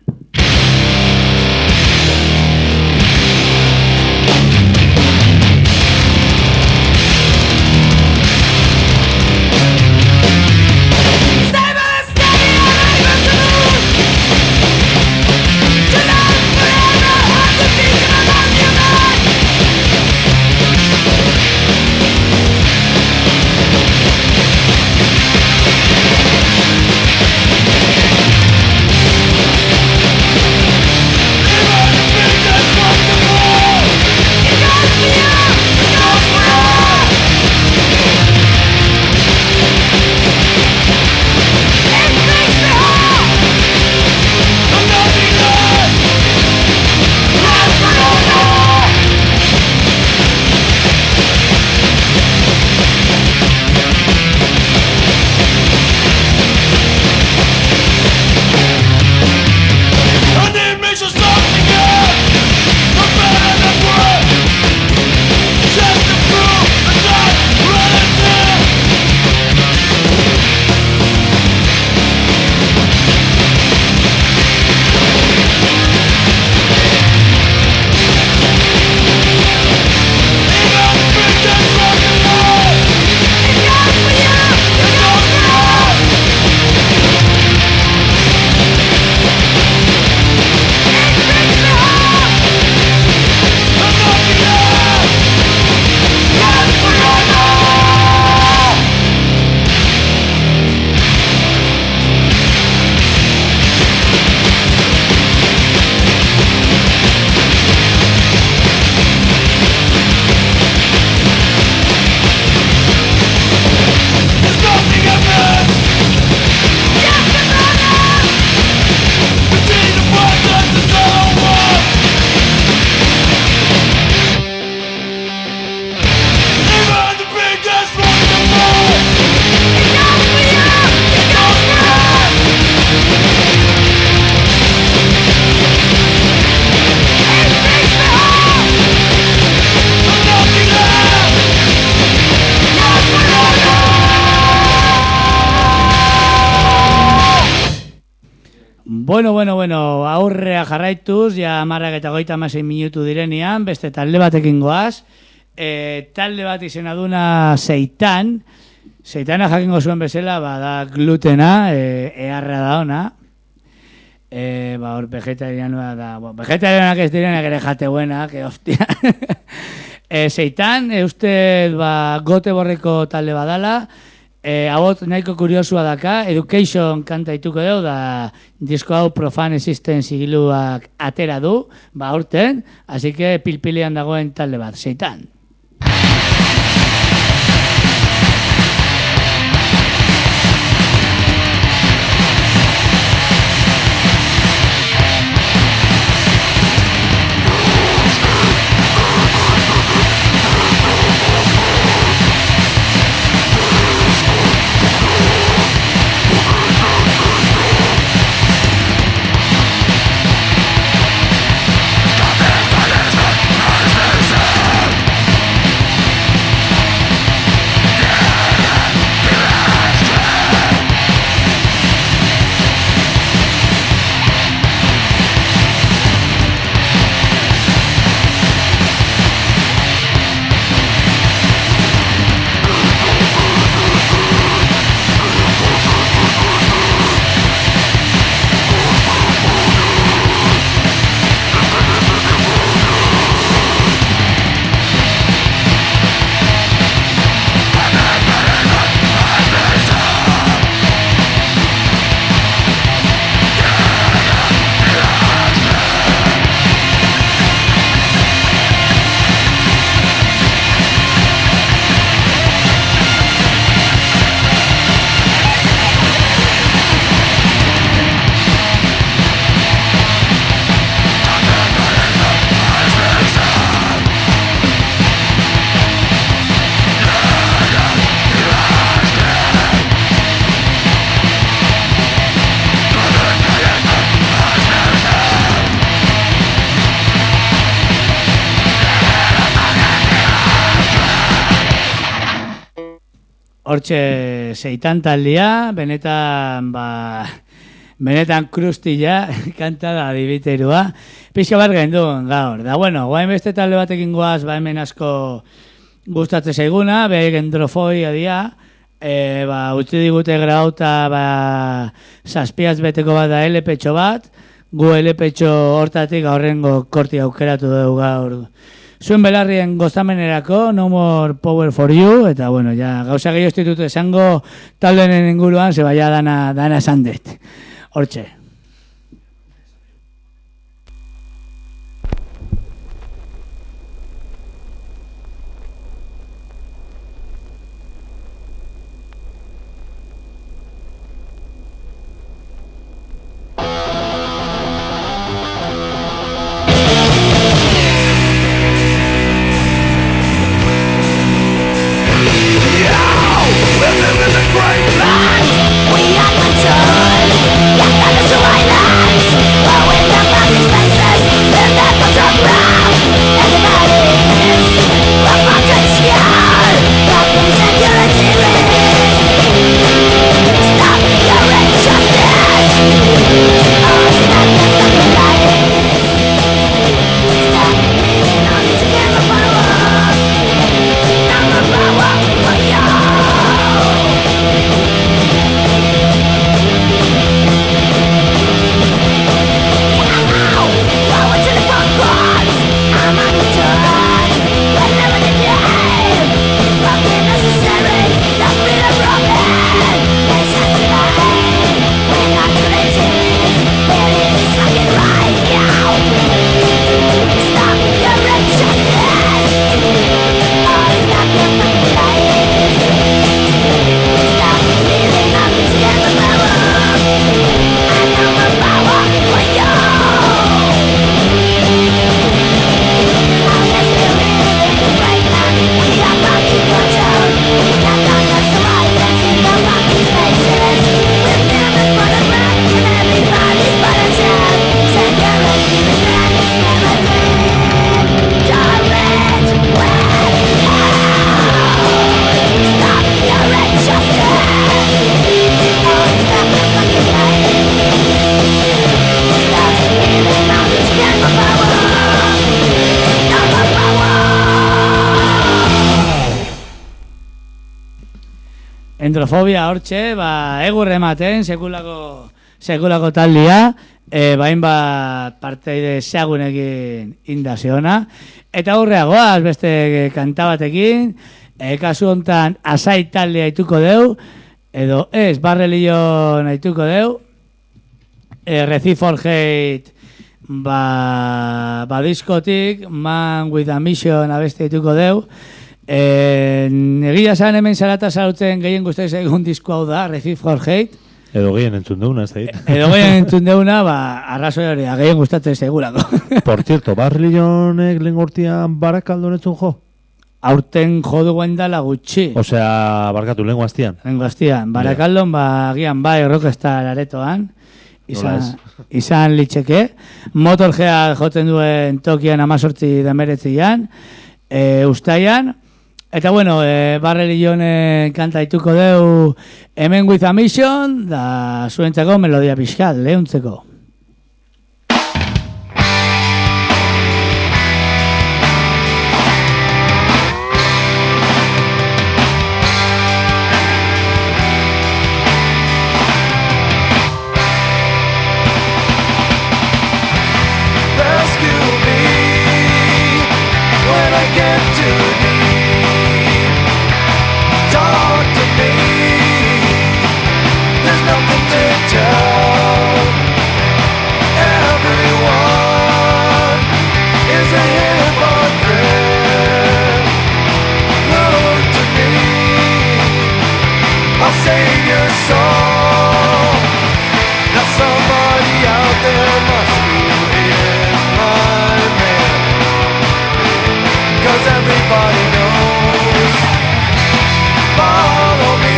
Bueno, aurrea jarraituz, ja 10:36 minutu direnean, beste talde batekin goaz. Talde bat izena duna Seitan. Seitana jakingo zuen bezala, da glutena, eharra da ona. Hor vegetarianoa da, vegetarianak ez direnak ere jateuenak, hostia. Seitan, uste gote borreko talde badala, hau nahiko kuriosua daka, Education kanta ituko deu, da disko hau Profane Existence sigiluak atera du, urten, así que pilpilean dagoen talde bat, Seitan. Hortxe Seitan taldea, benetan krustila, kanta da adibiterua. Pixka bat gendun gaur. Da bueno, guain beste talde batekin goaz, hemen asko gustatzen zaiguna, gendrofoi adia, utzi digute grauta, zazpiaz beteko bat da LP-txo bat, gu LP-txo hortatik aurrengo korti aukeratu dugu gaur. Zuen belarrien gozamenerako, No More Power for You, eta bueno, ja, gauza gehiago institutu esango taldenen inguruan, ze baia dana esan dut. Hortxe. We are the joy, yeah, that is Dendrofobia hortxe, egurre ematen, sekulako taldia, bain parteide seagunekin indaziona. Eta aurreagoaz beste kanta batekin, kasu hontan Asai taldea aituko deu, edo ez, Barrelion aituko deu, Receive for Hate diskotik, Man with a Mission abeste aituko deu. Egia zan hemen zarata zarautzen gehien guztai egun disko hau da, Receive for Hate. Edo gehien entzun deuna, ez da hit. Edo gehien entzun deuna, arrazoi hori, gehien gustatzen segurako. Por cierto, Barrelionek lehen gortian Barakaldo netzun jo? Aurten jo duen dala gutxi. Osea, barkatu, lehen guaztian. Lehen guaztian. Barakaldon, agian Rockstar aretoan. Izan litzeke. Motorhead joten duen tokian 18/19 ustaian. Eta bueno, Barrelion kanta ituko deu hemen with a mission, da zuentzako melodia pixkat, lehuntzeko. Rescue me when I get too deep. Talk to me. There's nothing to tell. Everyone is a hypocrite. Look to me. I'll save your soul. Now somebody out there must be reading my mail, 'cause everybody knows. Follow me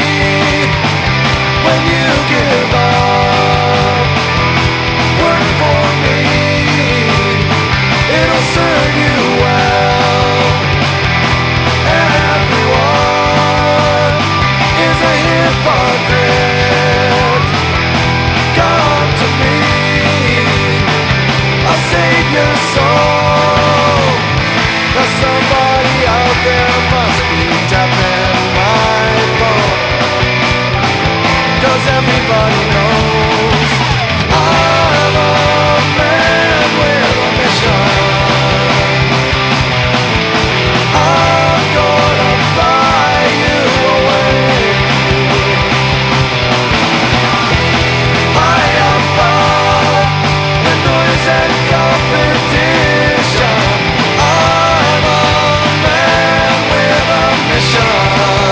when you give up. Work for me, it'll serve you well. Everyone is a hypocrite. Come to me, I'll save your soul. Now somebody out there must be tapping my phone, 'cause everybody knows I'm a man with a mission. I'm gonna fly you away, high above the noise and competition. I'm a man with a mission.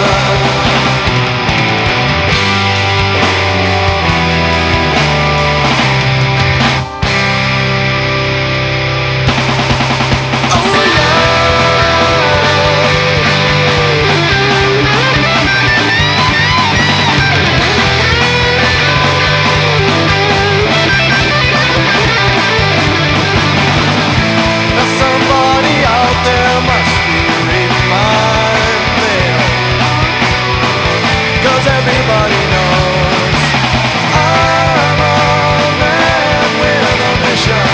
Now somebody out there must be reading my mail, 'cause everybody knows I'm a man with a mission.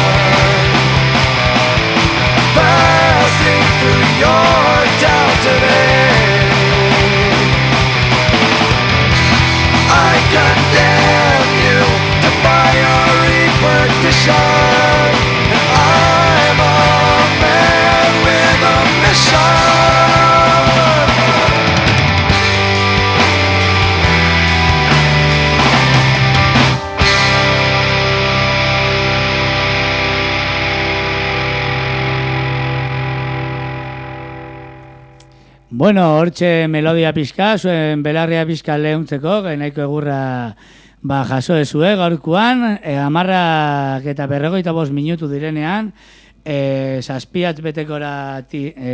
Passing through your town today, I condemn you to fire repetition. And I'm a man with a mission. Bueno, hortxe melodia pixka, zuen belarria pixka lehuntzeko, nahiko egurra jaso ezue gaurkoan, 10:55 minutu direnean, zazpiat betekora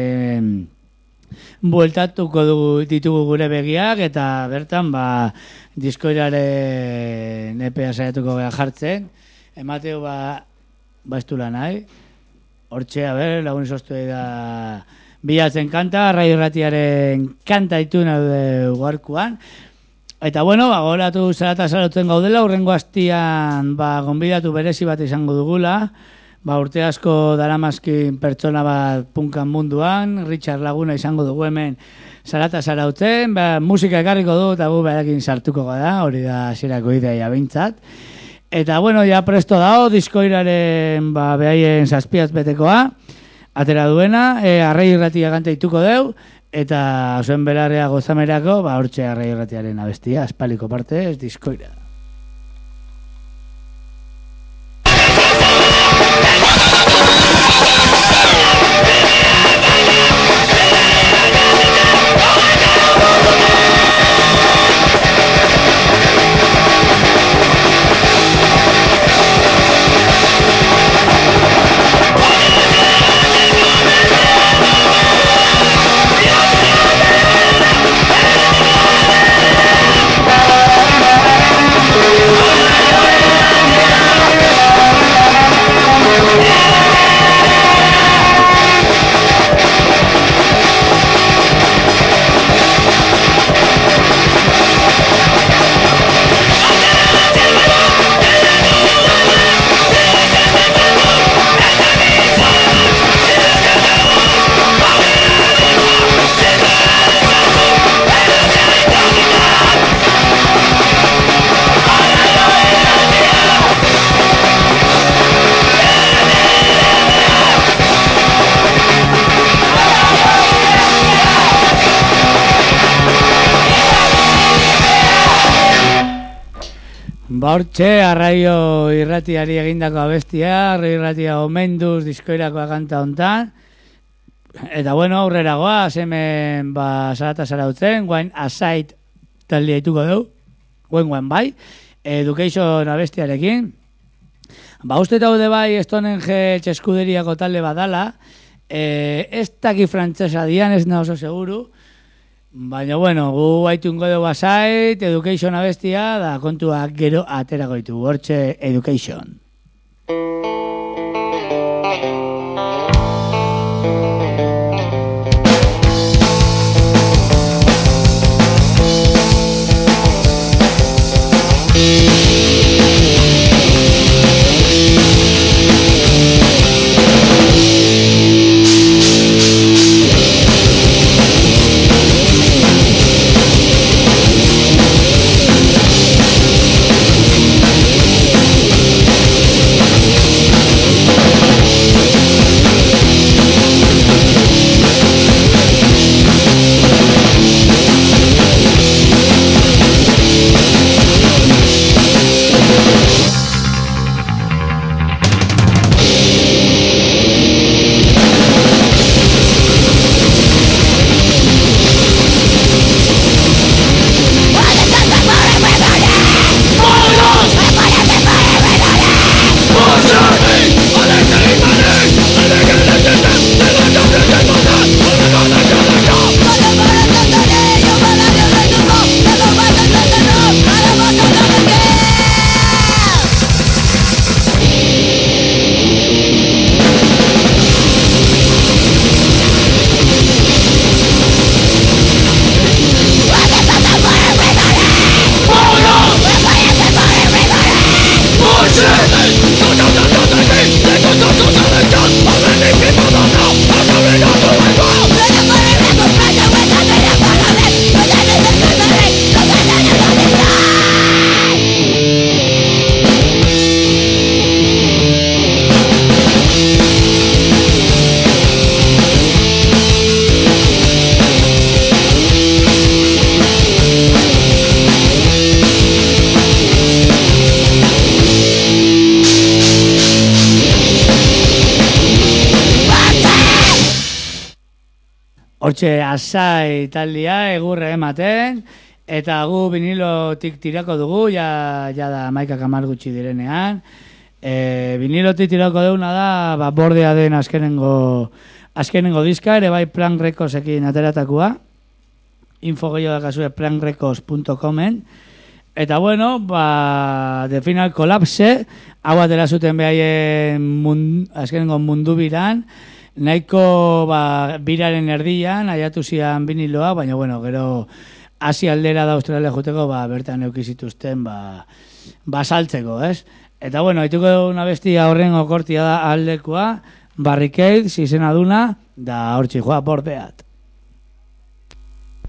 bueltatuko ditugu gure begiak, eta bertan diskoiraren epea saiatuko gara jartzen, emateu ez du lan nahi, hortxe, lagun soztu da bilatzen kanta, Radio Irratiaren kanta itu naude gaurkoan. Eta bueno, gogoratu zarata zarautzen gaudela, urrengo astian gonbidatu berezi bat izango dugula, urte asko daramazkin pertsona bat punkan munduan, Richard Laguna izango dugu hemen Zarata zarautzen, musika ekarriko du, eta gu berakin sartuko gara, hori da zirako ideia bintzat. Eta bueno, ja presto dago, diskoiraren behaien zazpiaz betekoa, atera duena, Arrai Irratia ganta ituko deu, eta zuen belarrea gozamerako, hortxe Arrai Irratiaren abestia, espaliko parte, ez diskoira. Hortxe, Arraio Irratiari egindako abestia, Arraio Irratia omenduz diskoirakoa kanta hontan. Eta bueno, aurrera goaz, hemen zarata zarautzen, guain Asait taldea ituko dugu, guain bai, Education abestiarekin. Uste daude bai, Stonehenge txeskuderiako talde badala, ez daki frantzesa dian, ez na oso seguru, baina bueno, gu haitungo dugu Asait, Education abestia, da kontuak gero aterako ditu, hortxe Education. Hortxe Asai taldea egurre ematen, eta gu vinilotik tirako dugu, ja da 11 gutxi direnean. Vinilotik tirako duguna da, bordea den azkenengo diska, ere bai Plan Recordsekin ateratakoa. Info gehiago dakazue planrecords.comen. Eta bueno, The Final Collapse, hau atera zuten behaien azkenengo mundu biran, nahiko biraren erdian, aiatu zian viniloa, baina bueno, gero Asi aldera da Australia juteko, bertan eukizituzten, saltzeko, ez? Eta bueno, haituko una bestia horrengo kortia da aldekoa, Barricades izena duna, da hortzi joa bordeat.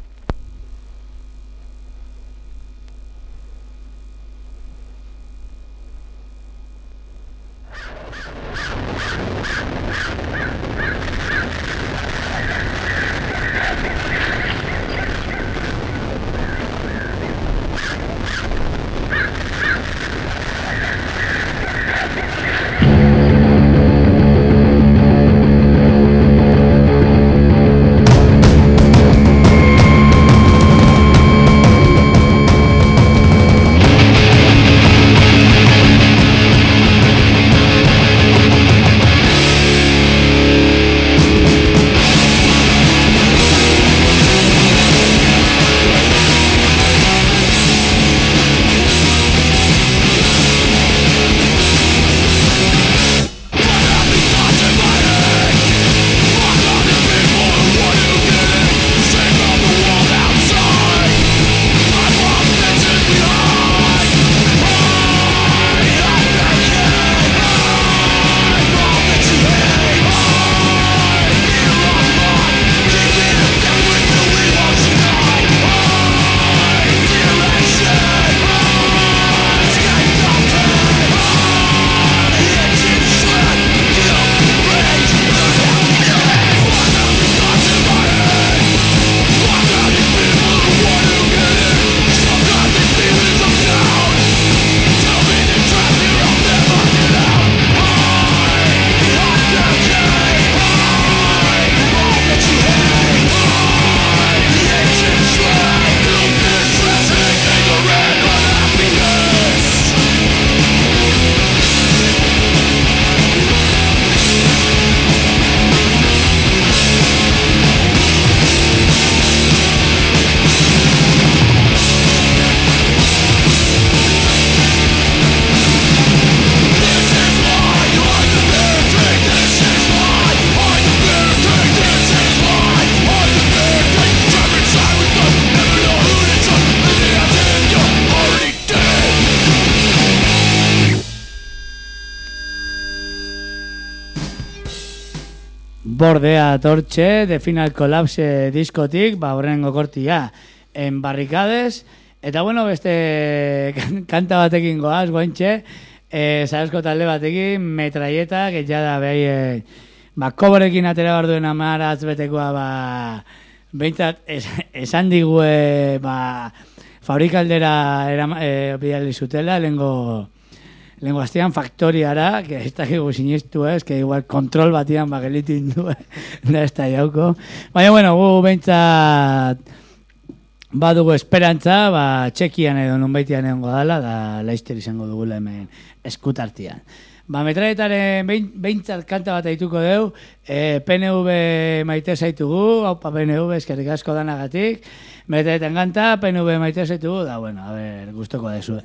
bordea tortxe, de Final Collapse diskotik, horrengo kortia, en Barricades, eta bueno, beste kanta batekin goaz, guaintxe, Zarauzko talde batekin, Metralleta, que ja da behi, koborekin atera behar duen amaratz betekoa, behintzat, esan digue, fabrikaldera bidali zutela, lehenko astean faktoriara, que ez dakigu sinistu que igual kontrol batian gelitu indu, da ez da jauko. Baina, bueno, gu behintzat badugu esperantza, Txekian edo nunbaitian egongo dala, da laizter izango dugula hemen eskutartian. Metralletaren behintzat kanta bat aituko deu, PNV maite zaitugu, haupa PNV eskerrik asko danagatik, Metralletan kanta, PNV maite zaitugu, da bueno, a ver, gustoko dezuen.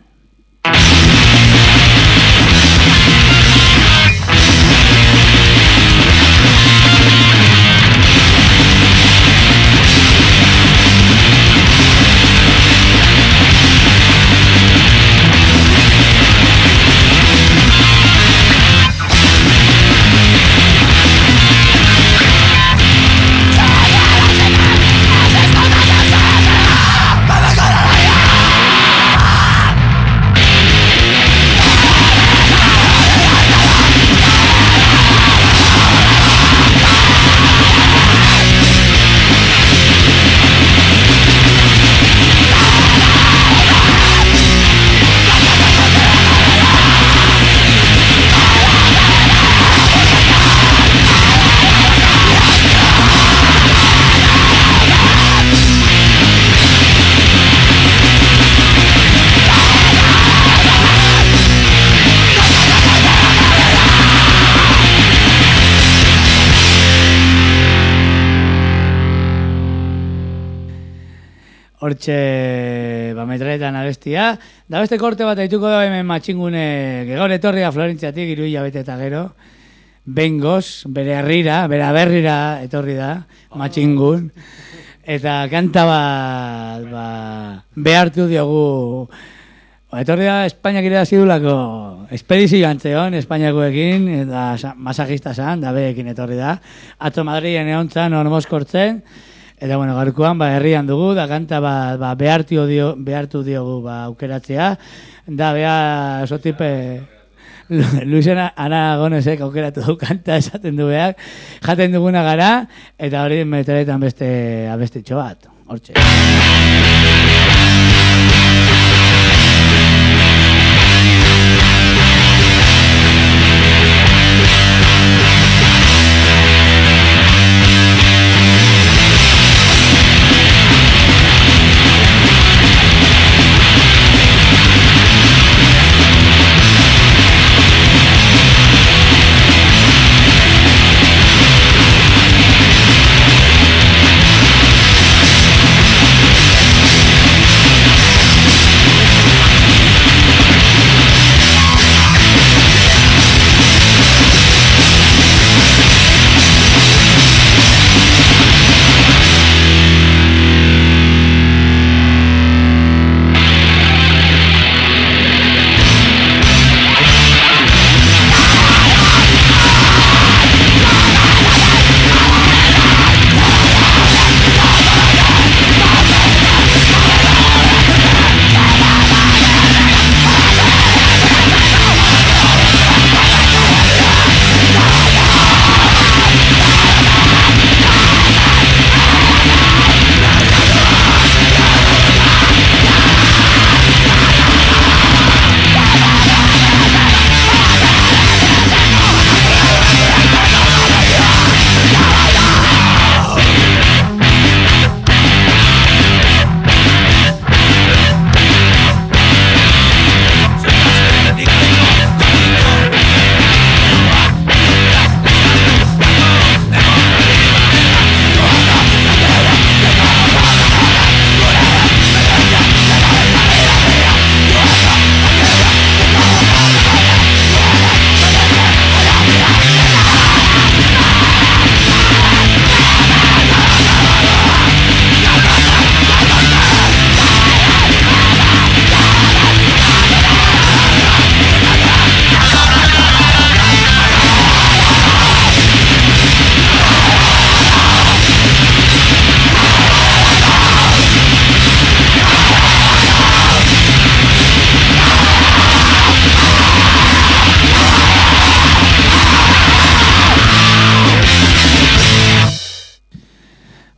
Hortxe, Metralletan abestia. Da beste korte bat aituko da hemen matxingune gaur etorria Florentziatik 3 hilabete eta gero. Bengoz, bere herrira, bere aberrira etorri da, matxingun. Eta kanta bat, behartu diogu. Etorri da Espainiak irabazi dulako espedizio antzeon, Espainiakoekin, eta masajista zan, da berekin etorri da. Atzo Madrien egon zan, hormozkortzen. Eta bueno, gaurkoan herrian dugu, da kanta behartu diogu aukeratzea. Da beha sotipe Luisen Aragonesek aukeratu du kanta esaten du behar. Jaten duguna gara, eta hori Metralletan beste abestitxo bat. Hortxe.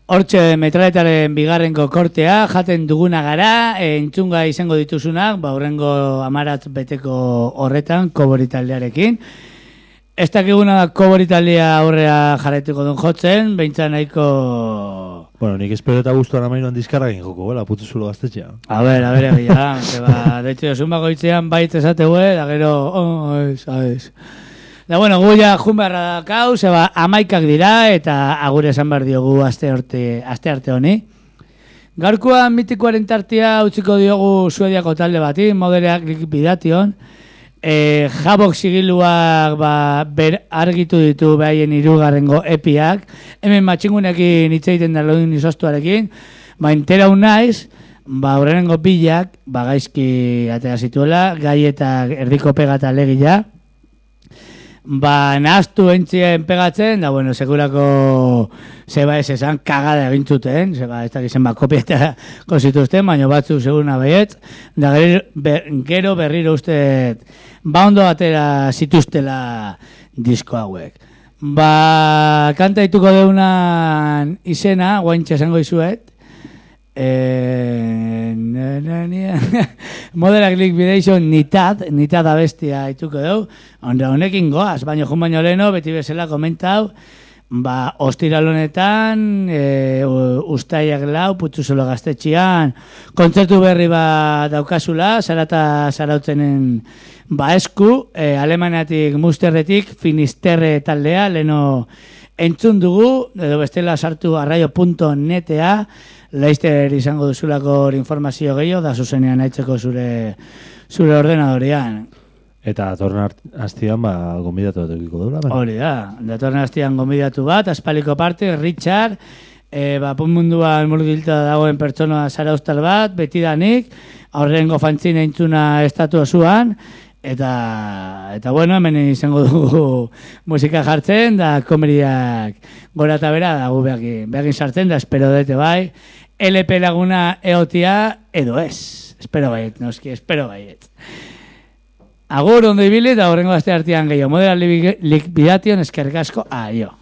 Hortxe metraletaren bigarrengo kortea, jaten duguna gara, entzunga izango dituzunak, horrengo 10 beteko horretan, Kobori taldearekin. Ez dakiguna da Kobori taldea aurrea jarraituko duen jotzen, behintzat nahiko... Bueno, nik espero eta guztuan amainuan dizkarrakin joko, putu zulo gaztetxea. A ver, egia, de hecho, zunbako itzean bait esateue, da gero, sabes... Da bueno, gu ja jun beharra dakau, zeba 11 dira eta agure esan behar diogu aste arte honi. Gaurkoan mitikoaren tartia utziko diogu Suediako talde bati, Modern Liquidation. Jabok sigiluak argitu ditu behaien 3. epiak. Hemen matxingunekin hitz egiten da lodin izostuarekin. Entera naiz, horrengo pilak, gaizki atera zituela, gai eta erdiko pegata legila. Nahaztu entzien pegatzen, da bueno, segurako zeba ez esan kagada egintzuten, zeba ez dakizen kopieta konzituzten, baina batzu seguna baiet, da gero berriro uste ondo batera zituztela disko hauek. Kanta dituko deunan izena, guaintxe esango izuet, Modern Liquidation nitad abestia ituko dugu. Honekin goaz, baina jun baino leheno, beti bezala komentau, ostiralonetan, ustaiak 4, Putzuzolo gaztetxian, kontzertu berri daukazula, zarata zarautzenen esku, Alemaniatik, Musterretik, Finisterre taldea, leheno entzun dugu, edo bestela sartu arraio.netea, laizter izango duzulako informazio gehiago, da zuzenean haitzeko zure ordenadorean. Eta datorren hastian gonbidatu bat egiko duela. Hori da, datorren hastian gonbidatu bat, aspaldiko parte, Richard, munduan murgilta dagoen pertsona zaraustal bat, betidanik, aurrengo fantzine entzuna estatu osuan, eta bueno, hemen izango dugu musika jartzen, da komeriak gora eta bera, da gu behakin sartzen, da espero dute bai, LP laguna eotia edo ez. Espero baiet, noski, espero baiet. Agur, ondo ibili, eta horrengo aste artean gehiago. Modern Liquidation eskerrik asko, aio.